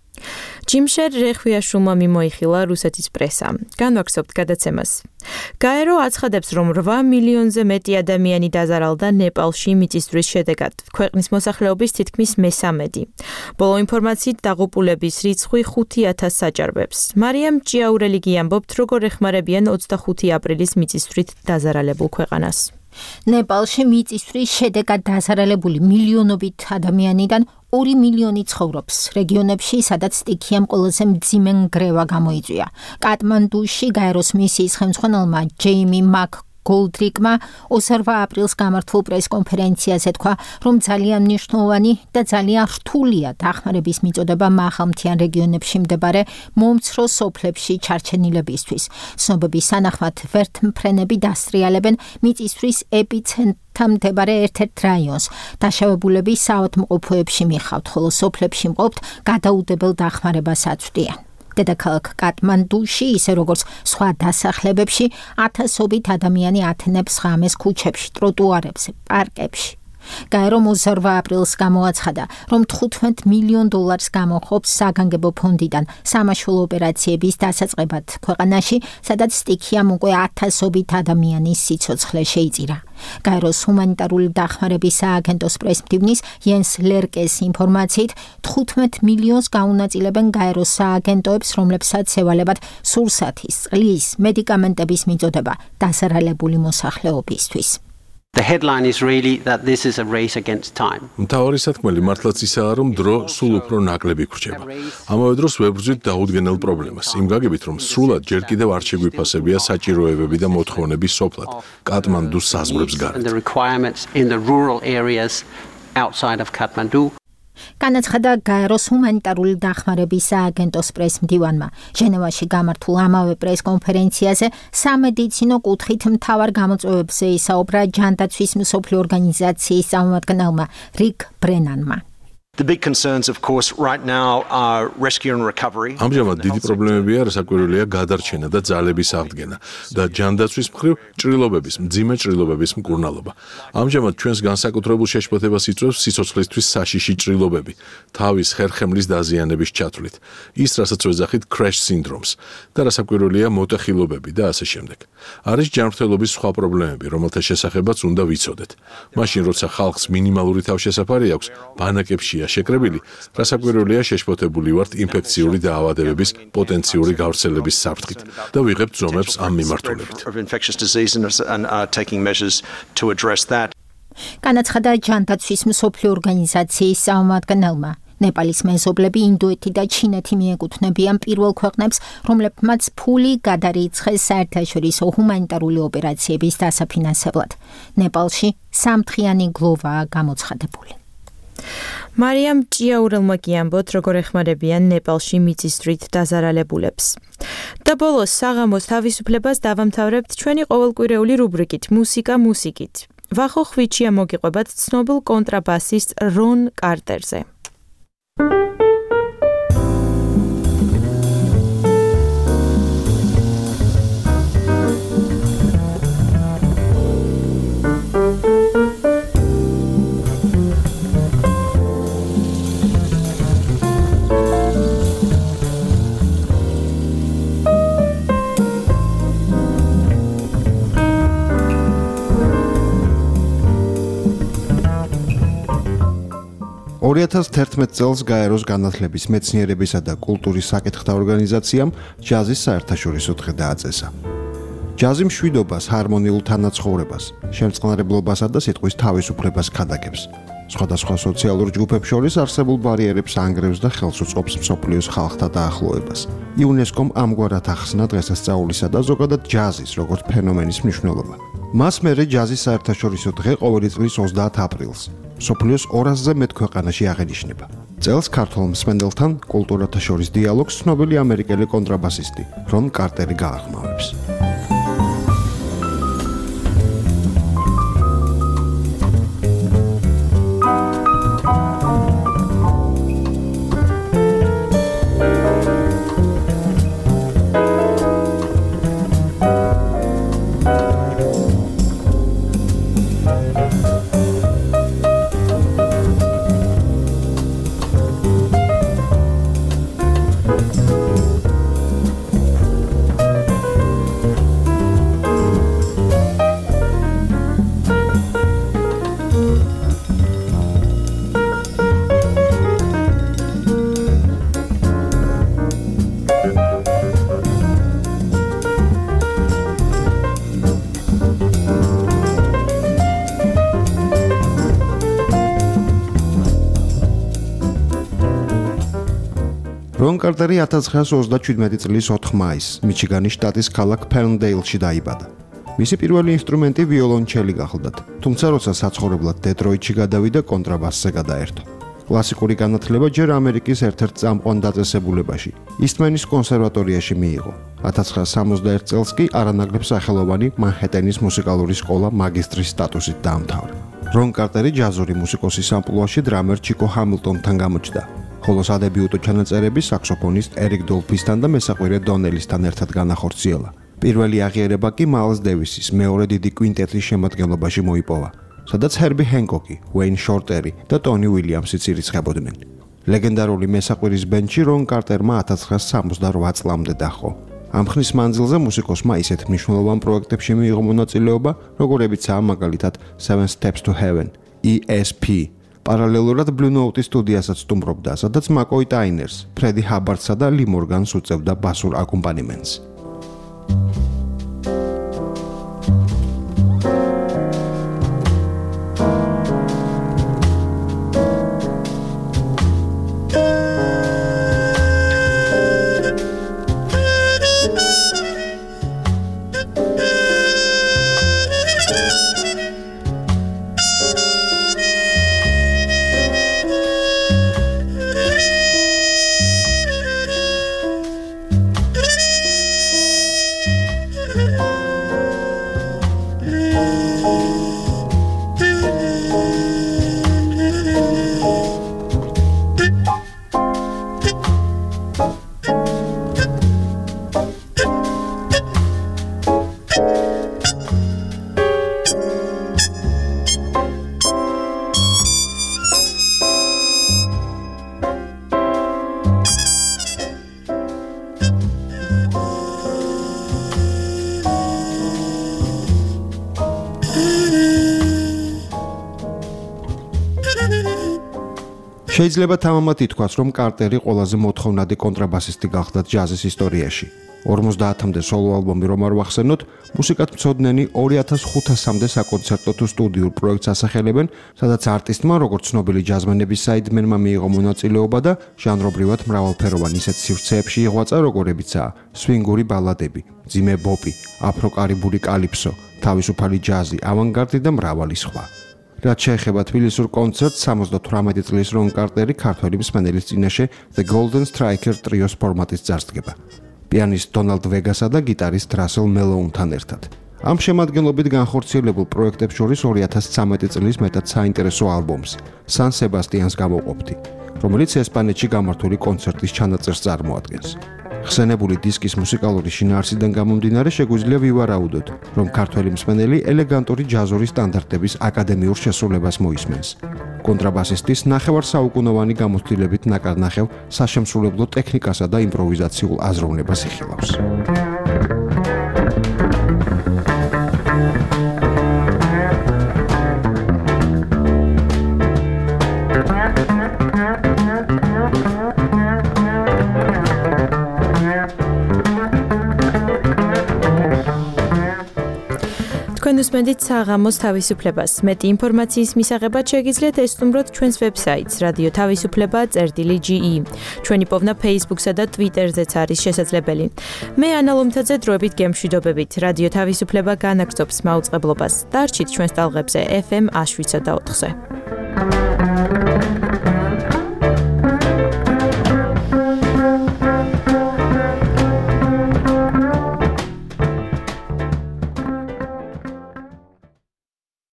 ჯიმშერ რეხვიაშვილმა მიმოიხილა რუსეთის პრესა. განვაგრძობთ გადაცემას. გაერო აცხადებს, რომ რვა მილიონზე მეტი ადამიანი დაზარალდა ნეპალში მიწისძვრის შედეგად, ქვეყნის მოსახლეობის თითქმის მესამედი. ბოლო ინფორმაციით დაღუპულების რიცხვი ხუთი ათასს აჭარბებს. მარიამ ჭიაურელი ამბობთ, როგორ ეხმარებიან ოცდახუთი აპრილის მიწისძვრით დაზარალებულ ქვეყანას. ნეპალში მიწისძვრის შედეგად დაზარალებული მილიონობით ადამიანიდან ორი მილიონი ცხოვრობს რეგიონებში, სადაც სტიქიამ ყველაზე მძიმე ნგრევა გამოიწვია. კატმანდუში გაეროს მისიის ხელმძღვანელმა ჯეიმი მაკ გოლდრიკმა ოცდაოთხ აპრილს გამართულ პრესკონფერენციაზე თქვა, რომ ძალიან მნიშვნელოვანი და ძალიან რთულია დახმარების მიწოდება მაღალმთიან რეგიონებში მდებარე მომცრო სოფლებში ჩარჩენილებისთვის. ცნობების თანახმად ვერთმფრენები დასტრიალებენ მიწისძვრის ეპიცენტრთან მდებარე ერთ-ერთ რაიონს. დაშავებულები საავადმყოფოებში მიხავთ, ხოლო სოფლებში მყოფთ გადაუდებელ დახმარებას აწვდიან. დედაქალაქ კატმანდუში, ისე როგორც სხვა დასახლებებში, ათასობით ადამიანი ათენებს ღამეს ქუჩებში, ტროტუარებზე, პარკებში. გაერო ოცდაოთხ აპრილს გამოაცხადა, რომ თხუთმეტ მილიონ დოლარს გამოხობს საგანგებო ფონდიდან სამაშველო ოპერაციების დასაწყებად ქვეყანაში, სადაც სტიქიამ უკვე ათასობით ადამიანის სიცოცხლე შეიწირა. გაეროს ჰუმანიტარული დახმარების სააგენტოს პრესმდივნის იენს ლერკეს ინფორმაციით, თხუთმეტ მილიონს გაუნაწილებენ გაეროს სააგენტოებს, რომლებსაც ევალებათ სურსათის, წყლის, მედიკამენტების მიწოდება დაზარალებული მოსახლეობისთვის. The headline is really that this is a race against time. მთავარი სათქმელი მართლაც ისაა, რომ დრო სულ უფრო ნაკლები გრჩება. ამავე დროს ვებრძვით დაუდგენელ პრობლემას. იმ გაგებით, რომ სრულად ჯერ კიდევ არ შეგვიფასებია საჭიროებები და მოთხოვნები სოფლად, კატმანდუს საზღვრებს გარეთ. The requirements in the rural areas outside of Kathmandu. განაცხადა გაეროს ჰუმანიტარული დახმარების სააგენტოს პრესმდივანმა. ჟენევაში გამართულ ამავე პრესკონფერენციაზე სამედიცინო კუთხით მთავარ გამოწვევებზე ისაუბრა ჯანდაცვის მსოფლიო ორგანიზაციის წარმომადგენელმა რიკ ბრენანმა. The big concerns of course right now are rescue and recovery. ამჟამად დიდი პრობლემებია, რასაკვირველია გადარჩენა და ძალების აღდგენა და ჯანდაცვის მხრივ ჭრილობების, მძიმე ჭრილობების მკურნალობა. ამჟამად ჩვენს განსაკუთრებულ შეშფოთებას იწვევს სიცოცხლისთვის საშიში ჭრილობები, თავის ხერხემლის დაზიანების ჩათვლით, ის რასაც ვეძახით crash syndromes და რასაკვირველია მოტეხილობები და ასე შემდეგ. არის ჯანმრთელობის სხვა პრობლემები, რომელთა შესახებაც უნდა ვიცოდეთ. მაშინ როცა ხალხს მინიმალური თავშესაფარი აქვს, ბანაკებში შეკრებილი, რასაკვირველია შეშფოთებული ვართ ინფექციური დაავადებების პოტენციური გავრცელების საფრთხით და ვიღებთ ზომებს ამ მიმართულებით. განაცხადა ჯანდაცვის მსოფლიო ორგანიზაციის წარმომადგენელმა. ნეპალის მეზობლები ინდოეთი და ჩინეთი მიეკუთვნებიან პირველ ქვეყნებს, რომლებმაც ფული გადარიცხეს საერთაშორისო ჰუმანიტარული ოპერაციების დასაფინანსებლად. ნეპალში სამთხიანი გლოვაა გამოცხადებული. მარიამ ჭიაურელმა კი ამბოთ, როგორ ეხმარებიან ნეპალში მიწისძვრით დაზარალებულებს. და ბოლოს საღამოს თავისუფლებას დავამთავრებთ ჩვენი ყოველკვირეული რუბრიკით მუსიკა მუსიკით. ვახო ხვიჩია მოგიყვებათ ცნობილ კონტრაბასისტ რონ კარტერზე. ორი ათას თერთმეტ წელს გაეროს განათლების, მეცნიერებისა და კულტურის საკითხთა ორგანიზაციამ ჯაზის საერთაშორისო დღე დააწესა. ჯაზი მშვიდობას, ჰარმონიულ თანაცხოვრებას, შემწყნარებლობასა და სიტყვის თავისუფლებას ქადაგებს. სხვადასხვა სოციალურ ჯგუფებს შორის არსებულ ბარიერებს ანგრევს და ხელს უწყობს მსოფლიოს ხალხთა დაახლოებას. იუნესკომ ამგვარად ახსნა დღესასწაულისა და ზოგადად ჯაზის როგორც ფენომენის მნიშვნელობა. მას მერე ჯაზის საერთაშორისო დღე ყოველი წლის ოცდაათ აპრილს სოფლიოს ორასზე მეტ ქვეყანაში აღენიშნება. წელს ქართველ მსმენელთან კულტურათა შორის დიალოგს ცნობილი ამერიკელი კონტრაბასისტი რონ კარტერი გაახმოვებს. რონ კარტერი ათას ცხრაასი ოცდაშვიდმეტი წლის ოთხ მაისს მიჩიგანის შტატის ქალაქ ფერნდეილში დაიბადა. მისი პირველი ინსტრუმენტი ვიოლონჩელი გახლდათ, თუმცა როცა საცხოვრებლად დეტროიტში გადავიდა, კონტრაბასზე გადაერთო. კლასიკური განათლება ჯერ ამერიკის ერთ-ერთ წამყვან დაწესებულებაში, ისტმენის კონსერვატორიაში მიიღო. ათას ცხრაასი სამოცდაერთ წელს კი არანაკლებ სახელოვანი მანჰეტენის მუსიკალური სკოლა მაგისტრის სტატუსით დაამთავრა. რონ კარტერი ჯაზური მუსიკოსის ამპლუაში დრამერ ჩიკო ჰამილტონთან გამოჩნდა. ხოლო სადებიუტო ჩანაწერები საქსოფონისტ ერიკ დოლფისთან და მესაყვირე დონელისთან ერთად განახორციელა. პირველი აღიარება კი მაილს დევისის მეორე დიდი კვინტეტის შემადგენლობაში მოიპოვა, სადაც ჰერბი ჰენკოკი, უეინ შორტერი და ტონი უილიამსიც ირიცხებოდნენ. ლეგენდარული მესაყვირის ბენდში რონ კარტერმა ათას ცხრაასი სამოცდარვა წლამდე დაჰყო. ამ ხნის მანძილზე მუსიკოსმა ისეთ მნიშვნელოვან პროექტებში მიიღო მონაწილეობა, როგორებიცაა მაგალითად Seven Steps to Heaven, E S P. პარალელურად Blue Note-ის სტუდიასაც სტუმრობდა, სადაც მაკოი ტაინერს, ფრედი ჰაბარდსა და ლი მორგანს უწევდა ბასურ აკომპანიმენტს. შეიძლება თამამად ითქვას, რომ კარტერი ყველაზე მოთხოვნადი კონტრაბასისტი გახდა ჯაზის ისტორიაში. ორმოცდაათამდე სოლო ალბომი რომ არ ვახსენოთ, მუსიკათ მცოდნენი ორი ათას ხუთასამდე საკონცერტო თუ სტუდიურ პროექტს ასახელებენ, სადაც არტისტმა, როგორც ცნობილი ჯაზმენების საიდმენმა მიიღო მონაწილეობა და ჟანრობრივად მრავალფეროვანი ისეთ სივრცეებში იღვაწა, როგორებიცაა სვინგური ბალადები, მძიმე ბოპი, აფრო-კარიბული კალიფსო, თავისუფალი ჯაზი, ავანგარდი და მრავალი სხვა. რაც შეეხება თბილისურ კონცერტს, სამოცდათვრამეტი წლის რონ კარტერი ქართველი მსმენელის წინაშე The Golden Striker ტრიოს ფორმატის წარსდგება. პიანისტ დონალდ ვეგასა და გიტარისტ რასელ მელოუნთან ერთად. ამ შემადგენლობით განხორციელებულ პროექტებს შორის ორი ათას ცხრამეტი წლის მეტად საინტერესო ალბომს, სან სებასტიანს გამოვყოფთი, რომელიც ესპანეთში გამართული კონცერტის ჩანაწერს წარმოადგენს. ხსენებული დისკის მუსიკალური შინაარსიდან გამომდინარე შეგვიძლია ვივარაუდოთ, რომ ქართველი მსმენელი ელეგანტური ჯაზური სტანდარტების აკადემიურ შესრულებას მოისმენს. კონტრაბასისტის ნახევარსაუკუნოვანი გამოცდილებით ნაკარნახევ საშემსრულებლო ტექნიკასა და იმპროვიზაციულ აზროვნებას იხილავს. უსმენთ საღამოს თავისუფლებას. მეტი ინფორმაციის მისაღებად შეგიძლიათ ესტუმროთ ჩვენს ვებსაიტს რადიო თავისუფლება წერტილი ჯი ი. ჩვენი პოვნა Facebook-სა და Twitter-ზეც არის შესაძლებელი. მე ანა ლომთაძე დროებით გემშვიდობებით. რადიო თავისუფლება განაგრძობს მაუწყებლობას. დარჩით ჩვენს ტალღებზე ეფ ემ ათს ოცდაოთხზე.